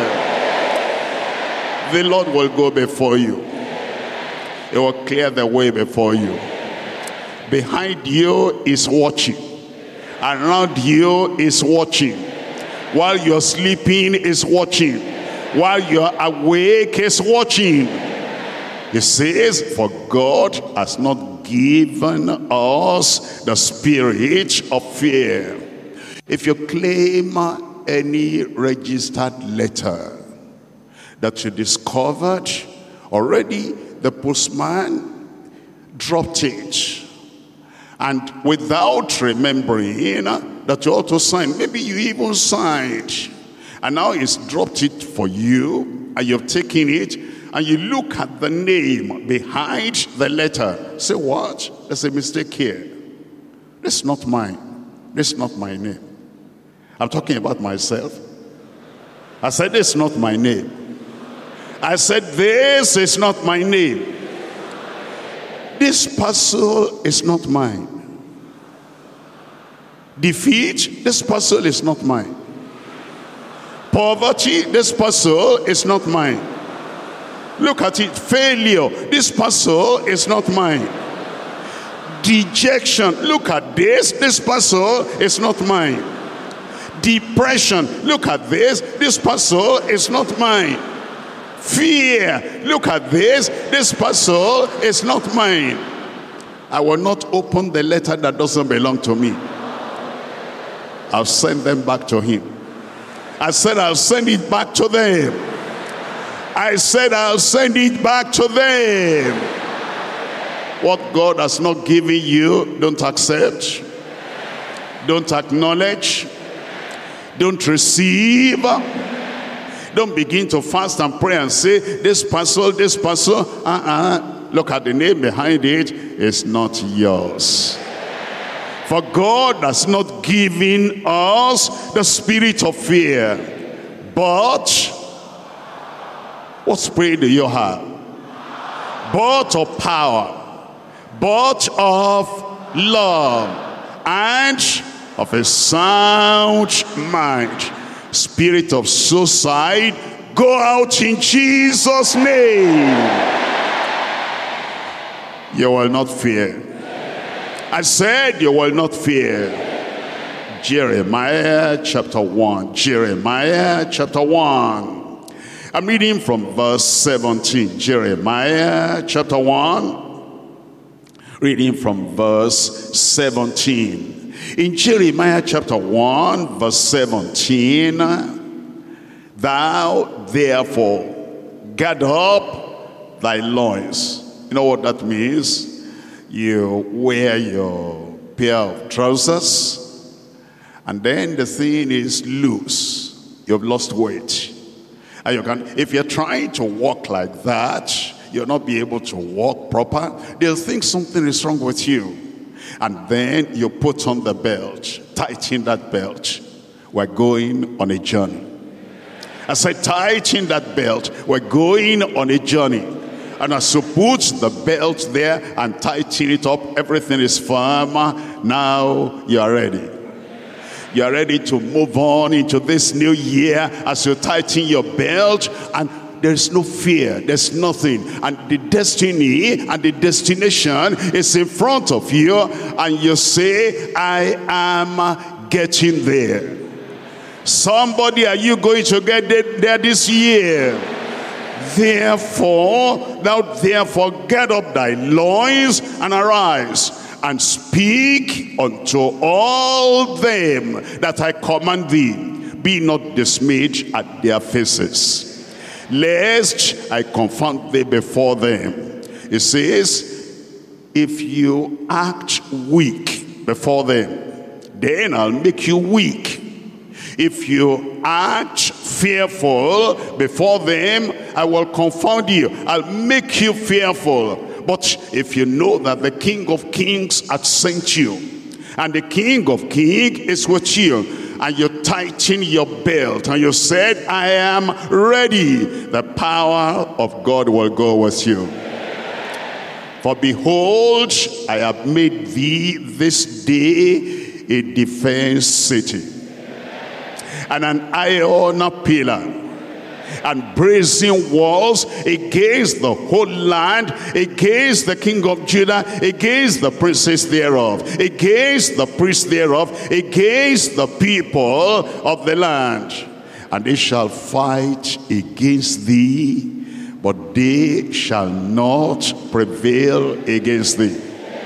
Speaker 1: The Lord will go before you. He will clear the way before you. Behind you is watching. Around you is watching. While you're sleeping is watching. While you're awake is watching. He says, for God has not given us the spirit of fear. If you claim any registered letter that you discovered, already the postman dropped it, and without remembering that you ought to sign, maybe you even signed, and now he's dropped it for you, and you've taken it, and you look at the name behind the letter. Say, what? There's a mistake here. This is not mine. This is not my name. I'm talking about myself. I said, this is not my name. I said, this is not my name. This parcel is not mine. Defeat, this parcel is not mine. Poverty, this parcel is not mine. Look at it. Failure, this parcel is not mine. Dejection, look at this. This parcel is not mine. Depression, look at this parcel is not mine. Fear, look at this parcel is not mine. I will not open the letter that doesn't belong to me. I'll send them back to him. I said I'll send it back to them. I said I'll send it back to them. What God has not given you, don't accept. Don't acknowledge. Don't receive. Don't begin to fast and pray and say, this parcel. Look at the name behind it. It's not yours. For God has not given us the spirit of fear. But, what spirit do you have? But of power. But of love. And of a sound mind. Spirit of suicide, go out in Jesus' name. You will not fear. I said you will not fear. Jeremiah chapter 1. Jeremiah chapter 1. I'm reading from verse 17. Jeremiah chapter 1. Reading from verse 17. In Jeremiah chapter 1 verse 17, thou therefore gird up thy loins. You know what that means? You wear your pair of trousers and then the thing is loose. You've lost weight. And you can, if you're trying to walk like that, you'll not be able to walk proper. They'll think something is wrong with you. And then you put on the belt, tighten that belt. We're going on a journey. I said, tighten that belt. We're going on a journey. And as you put the belt there and tighten it up, everything is firm. Now you are ready. You are ready to move on into this new year as you tighten your belt, and there's no fear, there's nothing, and the destiny and the destination is in front of you, and you say, I am getting there. Somebody, are you going to get there this year? Therefore, thou therefore get up thy loins and arise, and speak unto all them that I command thee. Be not dismayed at their faces, lest I confound thee before them. It says, if you act weak before them, then I'll make you weak. If you act fearful before them, I will confound you. I'll make you fearful. But if you know that the King of Kings has sent you, and the King of Kings is with you, and you tighten your belt, and you said, I am ready, the power of God will go with you. For behold, I have made thee this day a defense city, and an iron pillar, and brazen walls against the whole land, against the king of Judah, against the princes thereof, against the priests thereof, against the people of the land. And they shall fight against thee, but they shall not prevail against thee.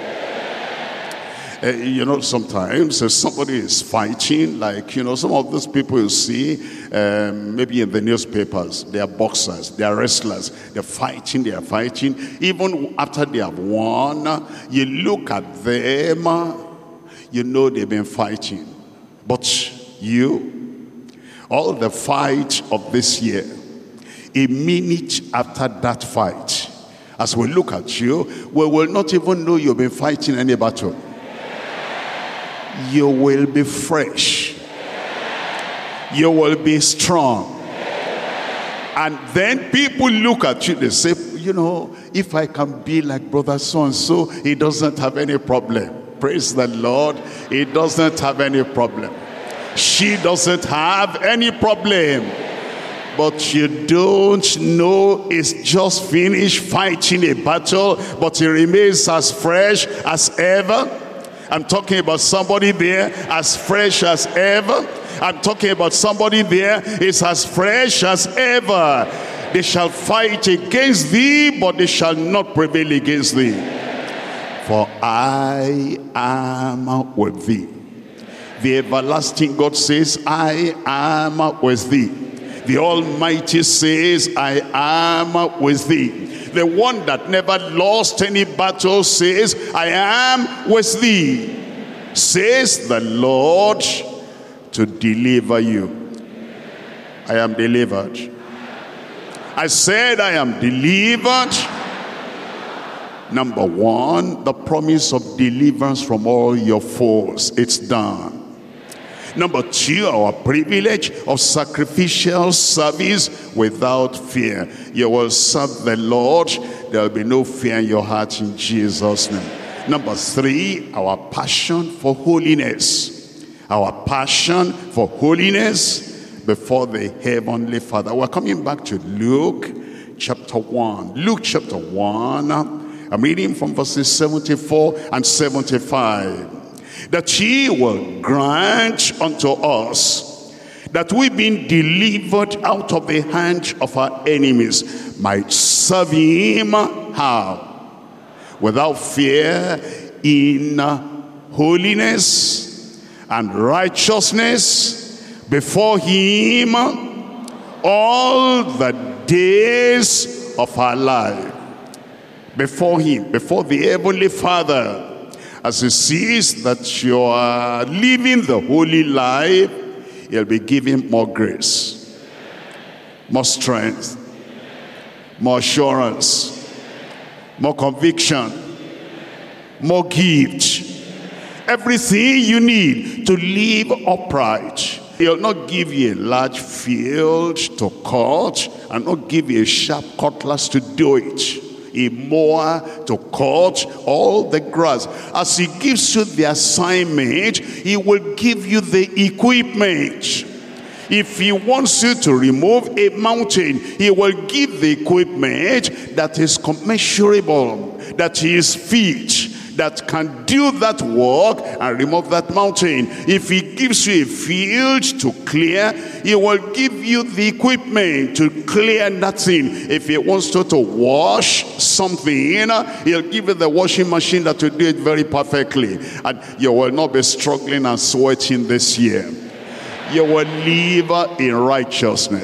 Speaker 1: You know, sometimes somebody is fighting, like, you know, some of those people you see, maybe in the newspapers, they are boxers, they are wrestlers, they're fighting, they are fighting. Even after they have won, you look at them, you know they've been fighting. But you, all the fight of this year, a minute after that fight, as we look at you, we will not even know you've been fighting any battle. You will be fresh. You will be strong. And then people look at you, they say, you know, if I can be like brother so-and-so, he doesn't have any problem. Praise the Lord. He doesn't have any problem. She doesn't have any problem. But you don't know it's just finished fighting a battle, but he remains as fresh as ever. I'm talking about somebody there as fresh as ever. I'm talking about somebody there is as fresh as ever. They shall fight against thee, but they shall not prevail against thee. For I am with thee. The everlasting God says, I am with thee. The Almighty says, I am with thee. The one that never lost any battle says, I am with thee, says the Lord, to deliver you. I am delivered. I said I am delivered. Number one, the promise of deliverance from all your foes. It's done. Number two, our privilege of sacrificial service without fear. You will serve the Lord. There will be no fear in your heart in Jesus' name. Number three, our passion for holiness. Our passion for holiness before the Heavenly Father. We're coming back to Luke chapter 1. Luke chapter 1. I'm reading from verses 74 and 75. That he will grant unto us that we, being delivered out of the hand of our enemies, might serve him. How? Without fear, in holiness and righteousness before him all the days of our life. Before him, before the Heavenly Father. As he sees that you are living the holy life, he'll be giving more grace, more strength, more assurance, more conviction, more gift. Everything you need to live upright. He'll not give you a large field to cut and not give you a sharp cutlass to do it. A mower to cut all the grass. As he gives you the assignment, he will give you the equipment. If he wants you to remove a mountain, he will give the equipment that is commensurable, that is fit, that can do that work and remove that mountain. If he gives you a field to clear, he will give you the equipment to clear that thing. If he wants you to wash something, he'll give you the washing machine that will do it very perfectly. And you will not be struggling and sweating this year. You will live in righteousness.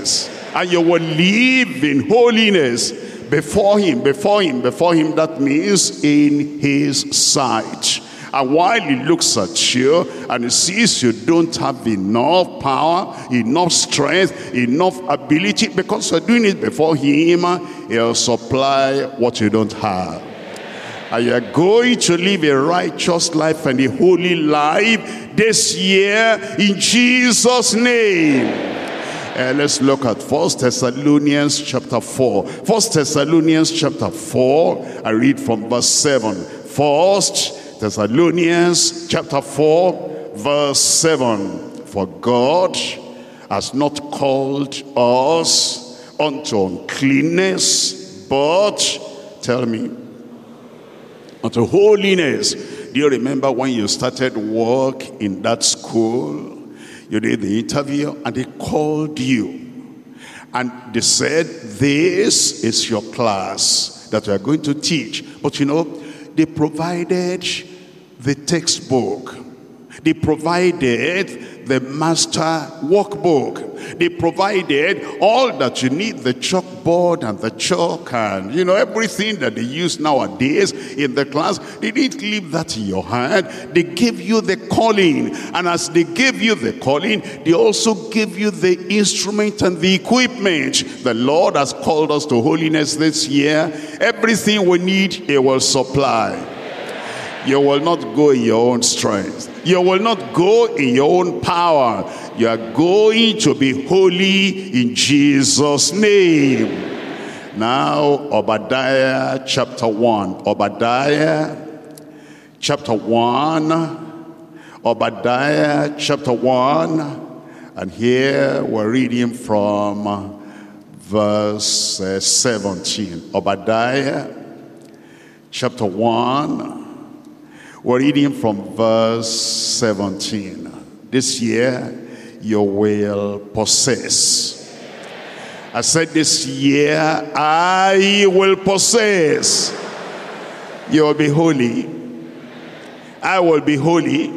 Speaker 1: And you will live in holiness before him. That means in his sight. And while he looks at you and he sees you don't have enough power, enough strength, enough ability, because you're doing it before him, he'll supply what you don't have. And you're going to live a righteous life and a holy life this year in Jesus' name. Let's look at 1 Thessalonians chapter 4. 1 Thessalonians chapter 4, I read from verse 7. 1 Thessalonians chapter 4, verse 7. For God has not called us unto uncleanness, but, tell me, unto holiness. Do you remember when you started work in that school? You did the interview and they called you. And they said, this is your class that we are going to teach. But you know, they provided the textbook. They provided the master workbook. They provided all that you need, the chalkboard and the chalk and, you know, everything that they use nowadays in the class. They didn't leave that in your hand. They gave you the calling. And as they gave you the calling, they also gave you the instrument and the equipment. The Lord has called us to holiness this year. Everything we need, he will supply. You will not go in your own strength. You will not go in your own power. You are going to be holy in Jesus' name. Now, Obadiah chapter 1. Obadiah chapter 1. Obadiah chapter 1. And here we're reading from verse 17. Obadiah chapter 1. We're reading from verse 17. This year, you will possess. I said this year, I will possess. You will be holy. I will be holy.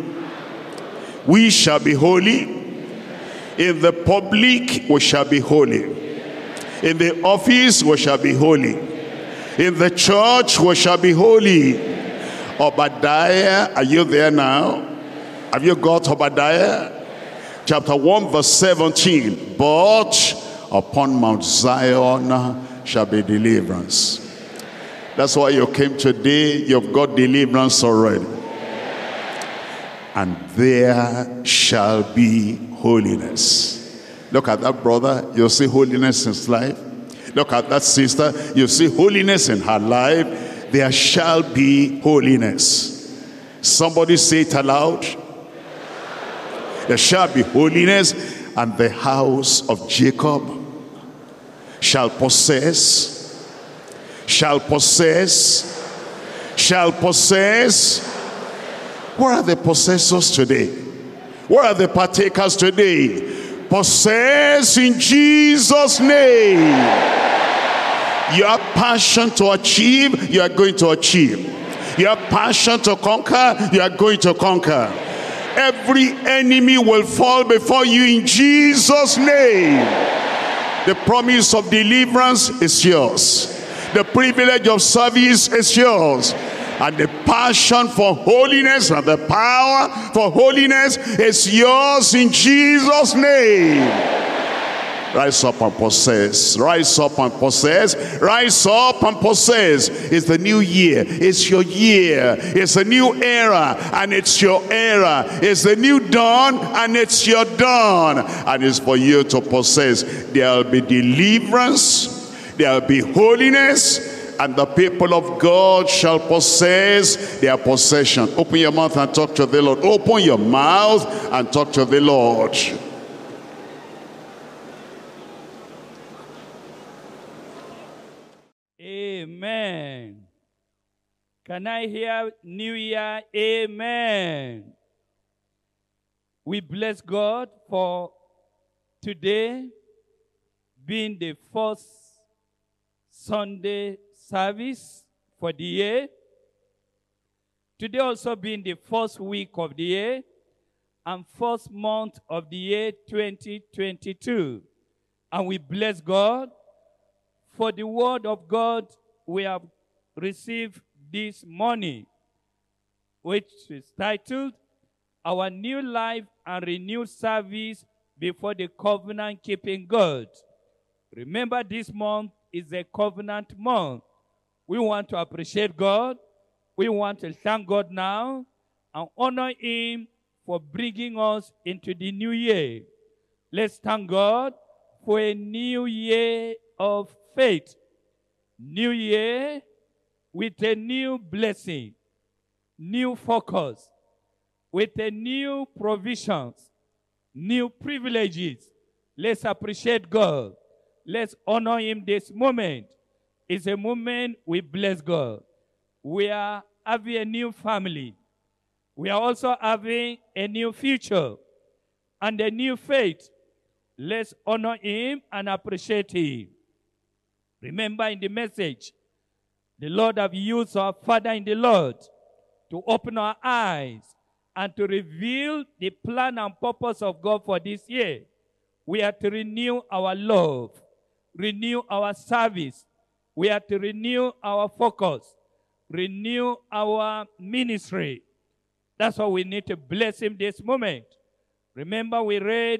Speaker 1: We shall be holy. In the public, we shall be holy. In the office, we shall be holy. In the church, we shall be holy. Obadiah, are you there now? Have you got Obadiah? Chapter 1 verse 17. But upon Mount Zion shall be deliverance. That's why you came today. You've got deliverance already. And there shall be holiness. Look at that brother. You'll see holiness in his life. Look at that sister. You'll see holiness in her life. There shall be holiness. Somebody say it aloud. There shall be holiness, and the house of Jacob shall possess, shall possess, shall possess. Where are the possessors today? Where are the partakers today? Possess in Jesus' name. You have passion to achieve, you are going to achieve. You have passion to conquer, you are going to conquer. Every enemy will fall before you in Jesus' name. The promise of deliverance is yours. The privilege of service is yours. And the passion for holiness and the power for holiness is yours in Jesus' name. Rise up and possess. Rise up and possess. Rise up and possess. It's the new year. It's your year. It's a new era, and it's your era. It's the new dawn, and it's your dawn. And it's for you to possess. There'll be deliverance. There'll be holiness. And the people of God shall possess their possession. Open your mouth and talk to the Lord. Open your mouth and talk to the Lord.
Speaker 2: Amen. Can I hear New Year? Amen. We bless God for today being the first Sunday service for the year. Today also being the first week of the year and first month of the year 2022. And we bless God for the word of God we have received this morning, which is titled, Our New Life and Renewed Service Before the Covenant Keeping God. Remember, this month is a covenant month. We want to appreciate God. We want to thank God now and honor Him for bringing us into the new year. Let's thank God for a new year of faith. New year with a new blessing, new focus, with a new provisions, new privileges. Let's appreciate God. Let's honor Him this moment. It's a moment we bless God. We are having a new family. We are also having a new future and a new faith. Let's honor Him and appreciate Him. Remember, in the message, the Lord have used our Father in the Lord to open our eyes and to reveal the plan and purpose of God for this year. We are to renew our love, renew our service. We are to renew our focus, renew our ministry. That's why we need to bless Him this moment. Remember, He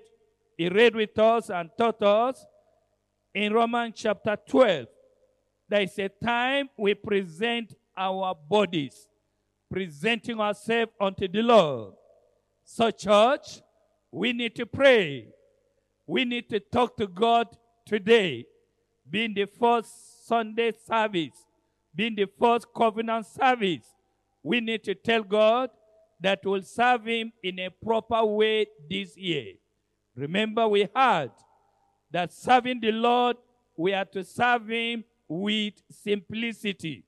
Speaker 2: read with us and taught us in Romans chapter 12. There is a time we present our bodies, presenting ourselves unto the Lord. So, church, we need to pray. We need to talk to God today, being the first Sunday service, being the first covenant service. We need to tell God that we'll serve Him in a proper way this year. Remember, we heard that serving the Lord, we are to serve Him with simplicity.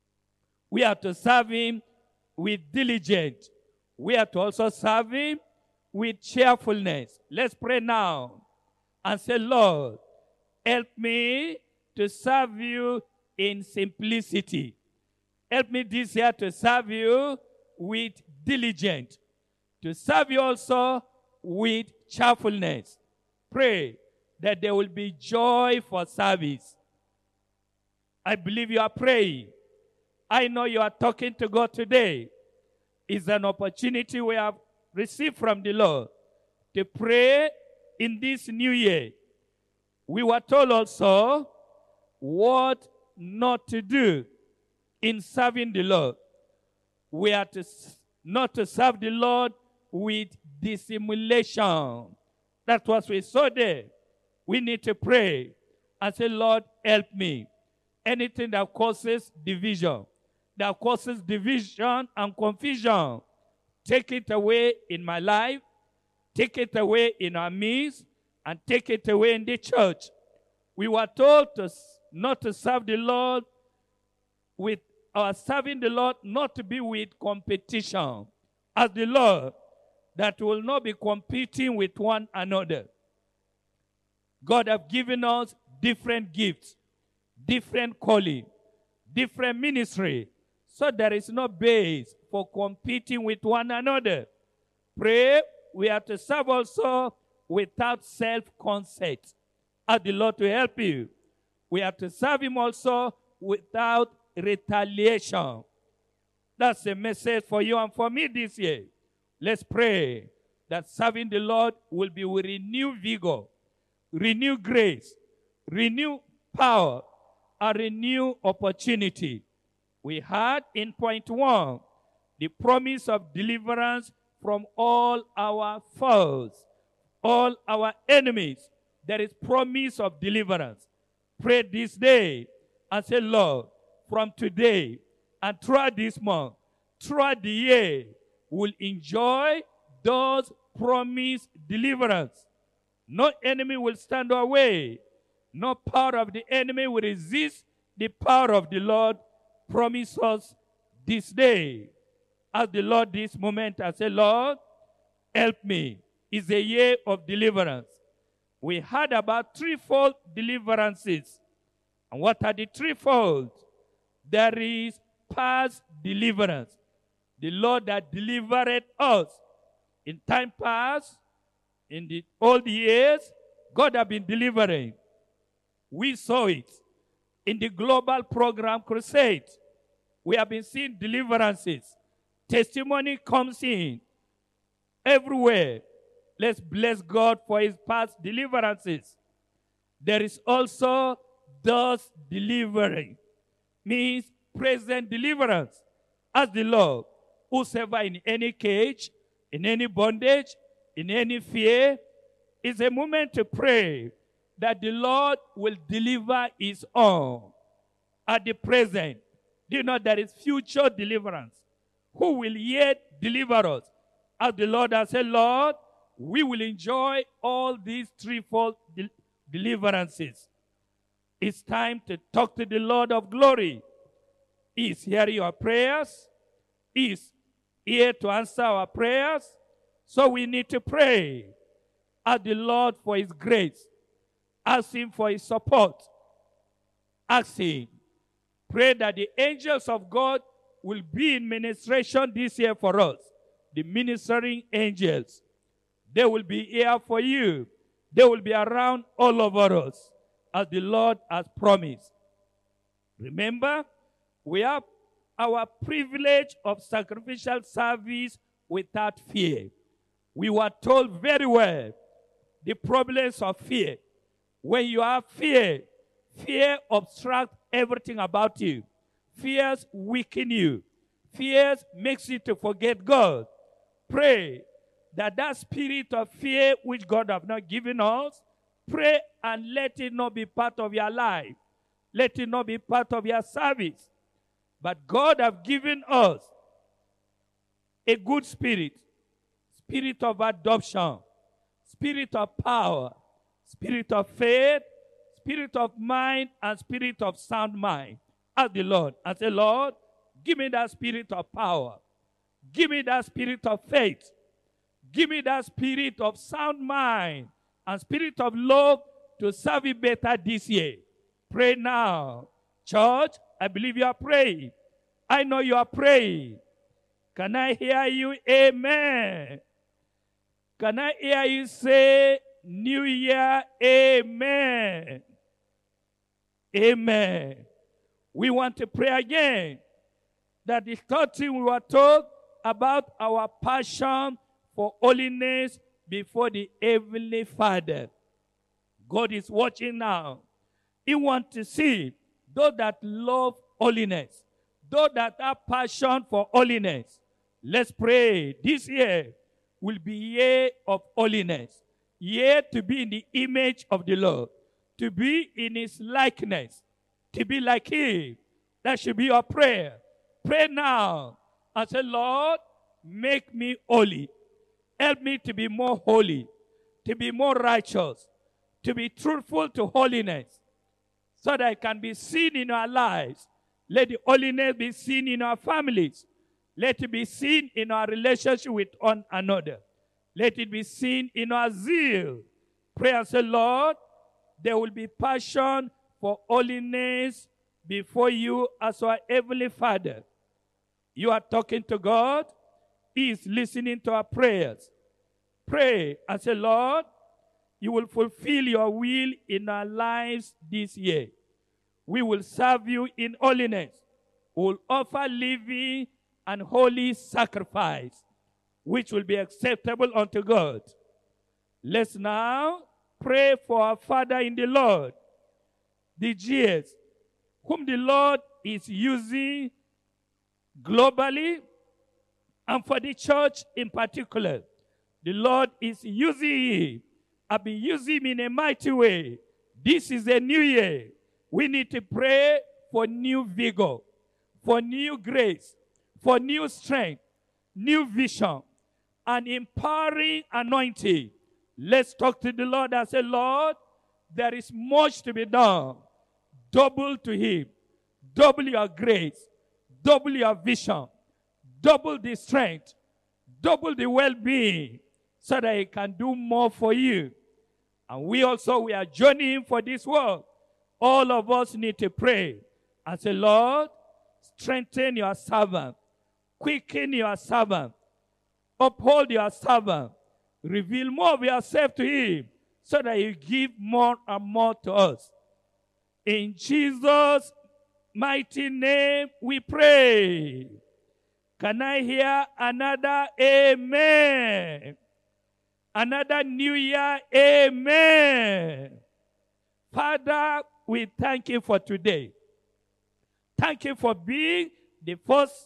Speaker 2: We are to serve Him with diligence. We are to also serve Him with cheerfulness. Let's pray now and say, Lord, help me to serve You in simplicity. Help me this year to serve You with diligence, to serve You also with cheerfulness. Pray that there will be joy for service. I believe you are praying. I know you are talking to God today. It's an opportunity we have received from the Lord to pray in this new year. We were told also what not to do in serving the Lord. We are to not to serve the Lord with dissimulation. That's what we saw there. We need to pray and say, Lord, help me. Anything that causes division and confusion, take it away in my life, take it away in our midst, and take it away in the church. We were told not to serve the Lord with serving the Lord, not to be with competition as the Lord, that will not be competing with one another. God have given us different gifts, different calling, different ministry, so there is no base for competing with one another. Pray, we are to serve also without self-conceit. Ask the Lord to help you. We are to serve Him also without retaliation. That's a message for you and for me this year. Let's pray that serving the Lord will be with renewed vigor, renewed grace, renewed power, and renewed opportunity. We had in point 1 the promise of deliverance from all our foes, all our enemies. There is promise of deliverance. Pray this day and say, Lord, from today and throughout this month, throughout the year, we'll enjoy those promised deliverance. No enemy will stand our way. No power of the enemy will resist the power of the Lord. Promise us this day. Ask the Lord this moment and say, Lord, help me. It's a year of deliverance. We had about threefold deliverances. And what are the threefold? There is past deliverance. The Lord that delivered us in time past, in the old years, God has been delivering. We saw it in the global program crusade. We have been seeing deliverances. Testimony comes in everywhere. Let's bless God for his past deliverances. There is also thus delivering, means present deliverance. As the Lord, whosoever in any cage, in any bondage, in any fear, is a moment to pray that the Lord will deliver his own. At the present, do you know there is future deliverance? Who will yet deliver us? As the Lord has said, Lord, we will enjoy all these threefold deliverances. It's time to talk to the Lord of glory. He is hearing your prayers. He is here to answer our prayers. So we need to pray. Ask the Lord for his grace. Ask him for his support. Ask him. Pray that the angels of God will be in ministration this year for us. The ministering angels. They will be here for you. They will be around all over us, as the Lord has promised. Remember, we have our privilege of sacrificial service without fear. We were told very well the problems of fear. When you have fear, fear obstructs everything about you. Fears weaken you. Fears makes you to forget God. Pray that spirit of fear which God have not given us, pray and let it not be part of your life. Let it not be part of your service. But God have given us a good spirit, spirit of adoption, spirit of power, spirit of faith, spirit of mind, and spirit of sound mind. Ask the Lord and say, Lord, give me that spirit of power. Give me that spirit of faith. Give me that spirit of sound mind and spirit of love to serve you better this year. Pray now. Church, I believe you are praying. I know you are praying. Can I hear you? Amen. Can I hear you say, New Year, amen. Amen. We want to pray again that the third thing we were told about our passion for holiness before the Heavenly Father. God is watching now. He wants to see those that love holiness, those that have passion for holiness. Let's pray. This year will be year of holiness. Year to be in the image of the Lord, to be in his likeness, to be like him. That should be your prayer. Pray now and say, Lord, make me holy. Help me to be more holy, to be more righteous, to be truthful to holiness, so that I can be seen in our lives. Let the holiness be seen in our families. Let it be seen in our relationship with one another. Let it be seen in our zeal. Pray and say, Lord, there will be passion for holiness before you as our Heavenly Father. You are talking to God. He is listening to our prayers. Pray and say, Lord, you will fulfill your will in our lives this year. We will serve you in holiness. We will offer living and holy sacrifice, which will be acceptable unto God. Let's now pray for our Father in the Lord, the Jesus, whom the Lord is using globally, and for the church in particular. The Lord is using him. I've been using him in a mighty way. This is a new year. We need to pray for new vigor, for new grace, for new strength, new vision, and empowering anointing. Let's talk to the Lord and say, Lord, there is much to be done. Double to him. Double your grace. Double your vision. Double the strength. Double the well-being so that he can do more for you. And we are journeying for this work. All of us need to pray and say, Lord, strengthen your servant. Quicken your servant. Uphold your servant. Reveal more of yourself to him so that you give more and more to us. In Jesus' mighty name we pray. Can I hear another amen? Another new year, amen. Father, we thank you for today. Thank you for being the first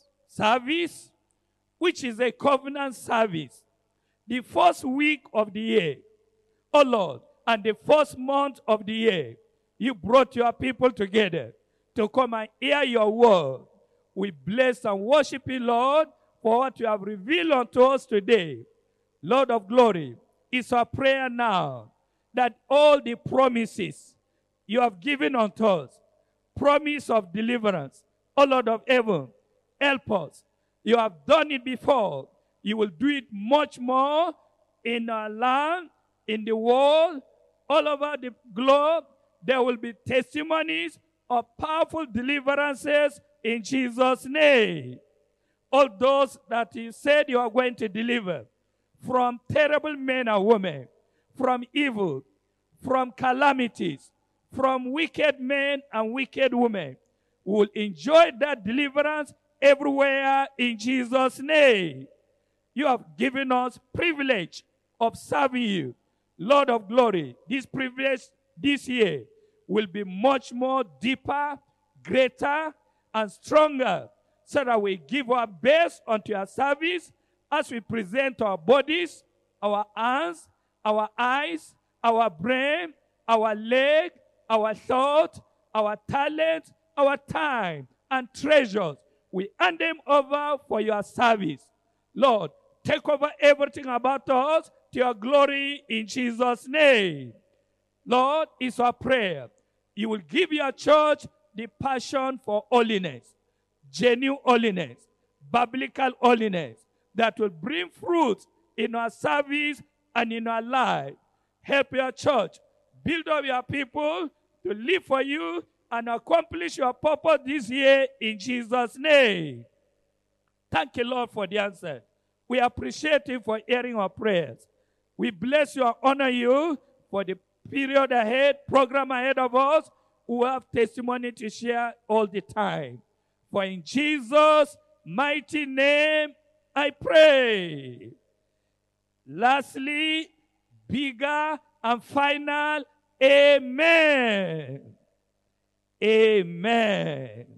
Speaker 2: service, which is a covenant service. The first week of the year, oh Lord, and the first month of the year, you brought your people together to come and hear your word. We bless and worship you, Lord, for what you have revealed unto us today. Lord of glory, it's our prayer now that all the promises you have given unto us, promise of deliverance, O Lord of heaven, help us. You have done it before. You will do it much more in our land, in the world, all over the globe. There will be testimonies of powerful deliverances in Jesus' name. All those that you said you are going to deliver from terrible men and women, from evil, from calamities, from wicked men and wicked women, will enjoy that deliverance everywhere in Jesus' name. You have given us privilege of serving you, Lord of glory. This privilege this year will be much more deeper, greater, and stronger, so that we give our best unto your service as we present our bodies, our hands, our eyes, our brain, our leg, our thought, our talent, our time, and treasures. We hand them over for your service. Lord, take over everything about us to your glory in Jesus' name. Lord, it's our prayer. You will give your church the passion for holiness, genuine holiness, biblical holiness, that will bring fruit in our service and in our life. Help your church build up your people to live for you and accomplish your purpose this year in Jesus' name. Thank you, Lord, for the answer. We appreciate you for hearing our prayers. We bless you and honor you for the period ahead, program ahead of us, who have testimony to share all the time. For in Jesus' mighty name I pray. Lastly, bigger and final, amen. Amen.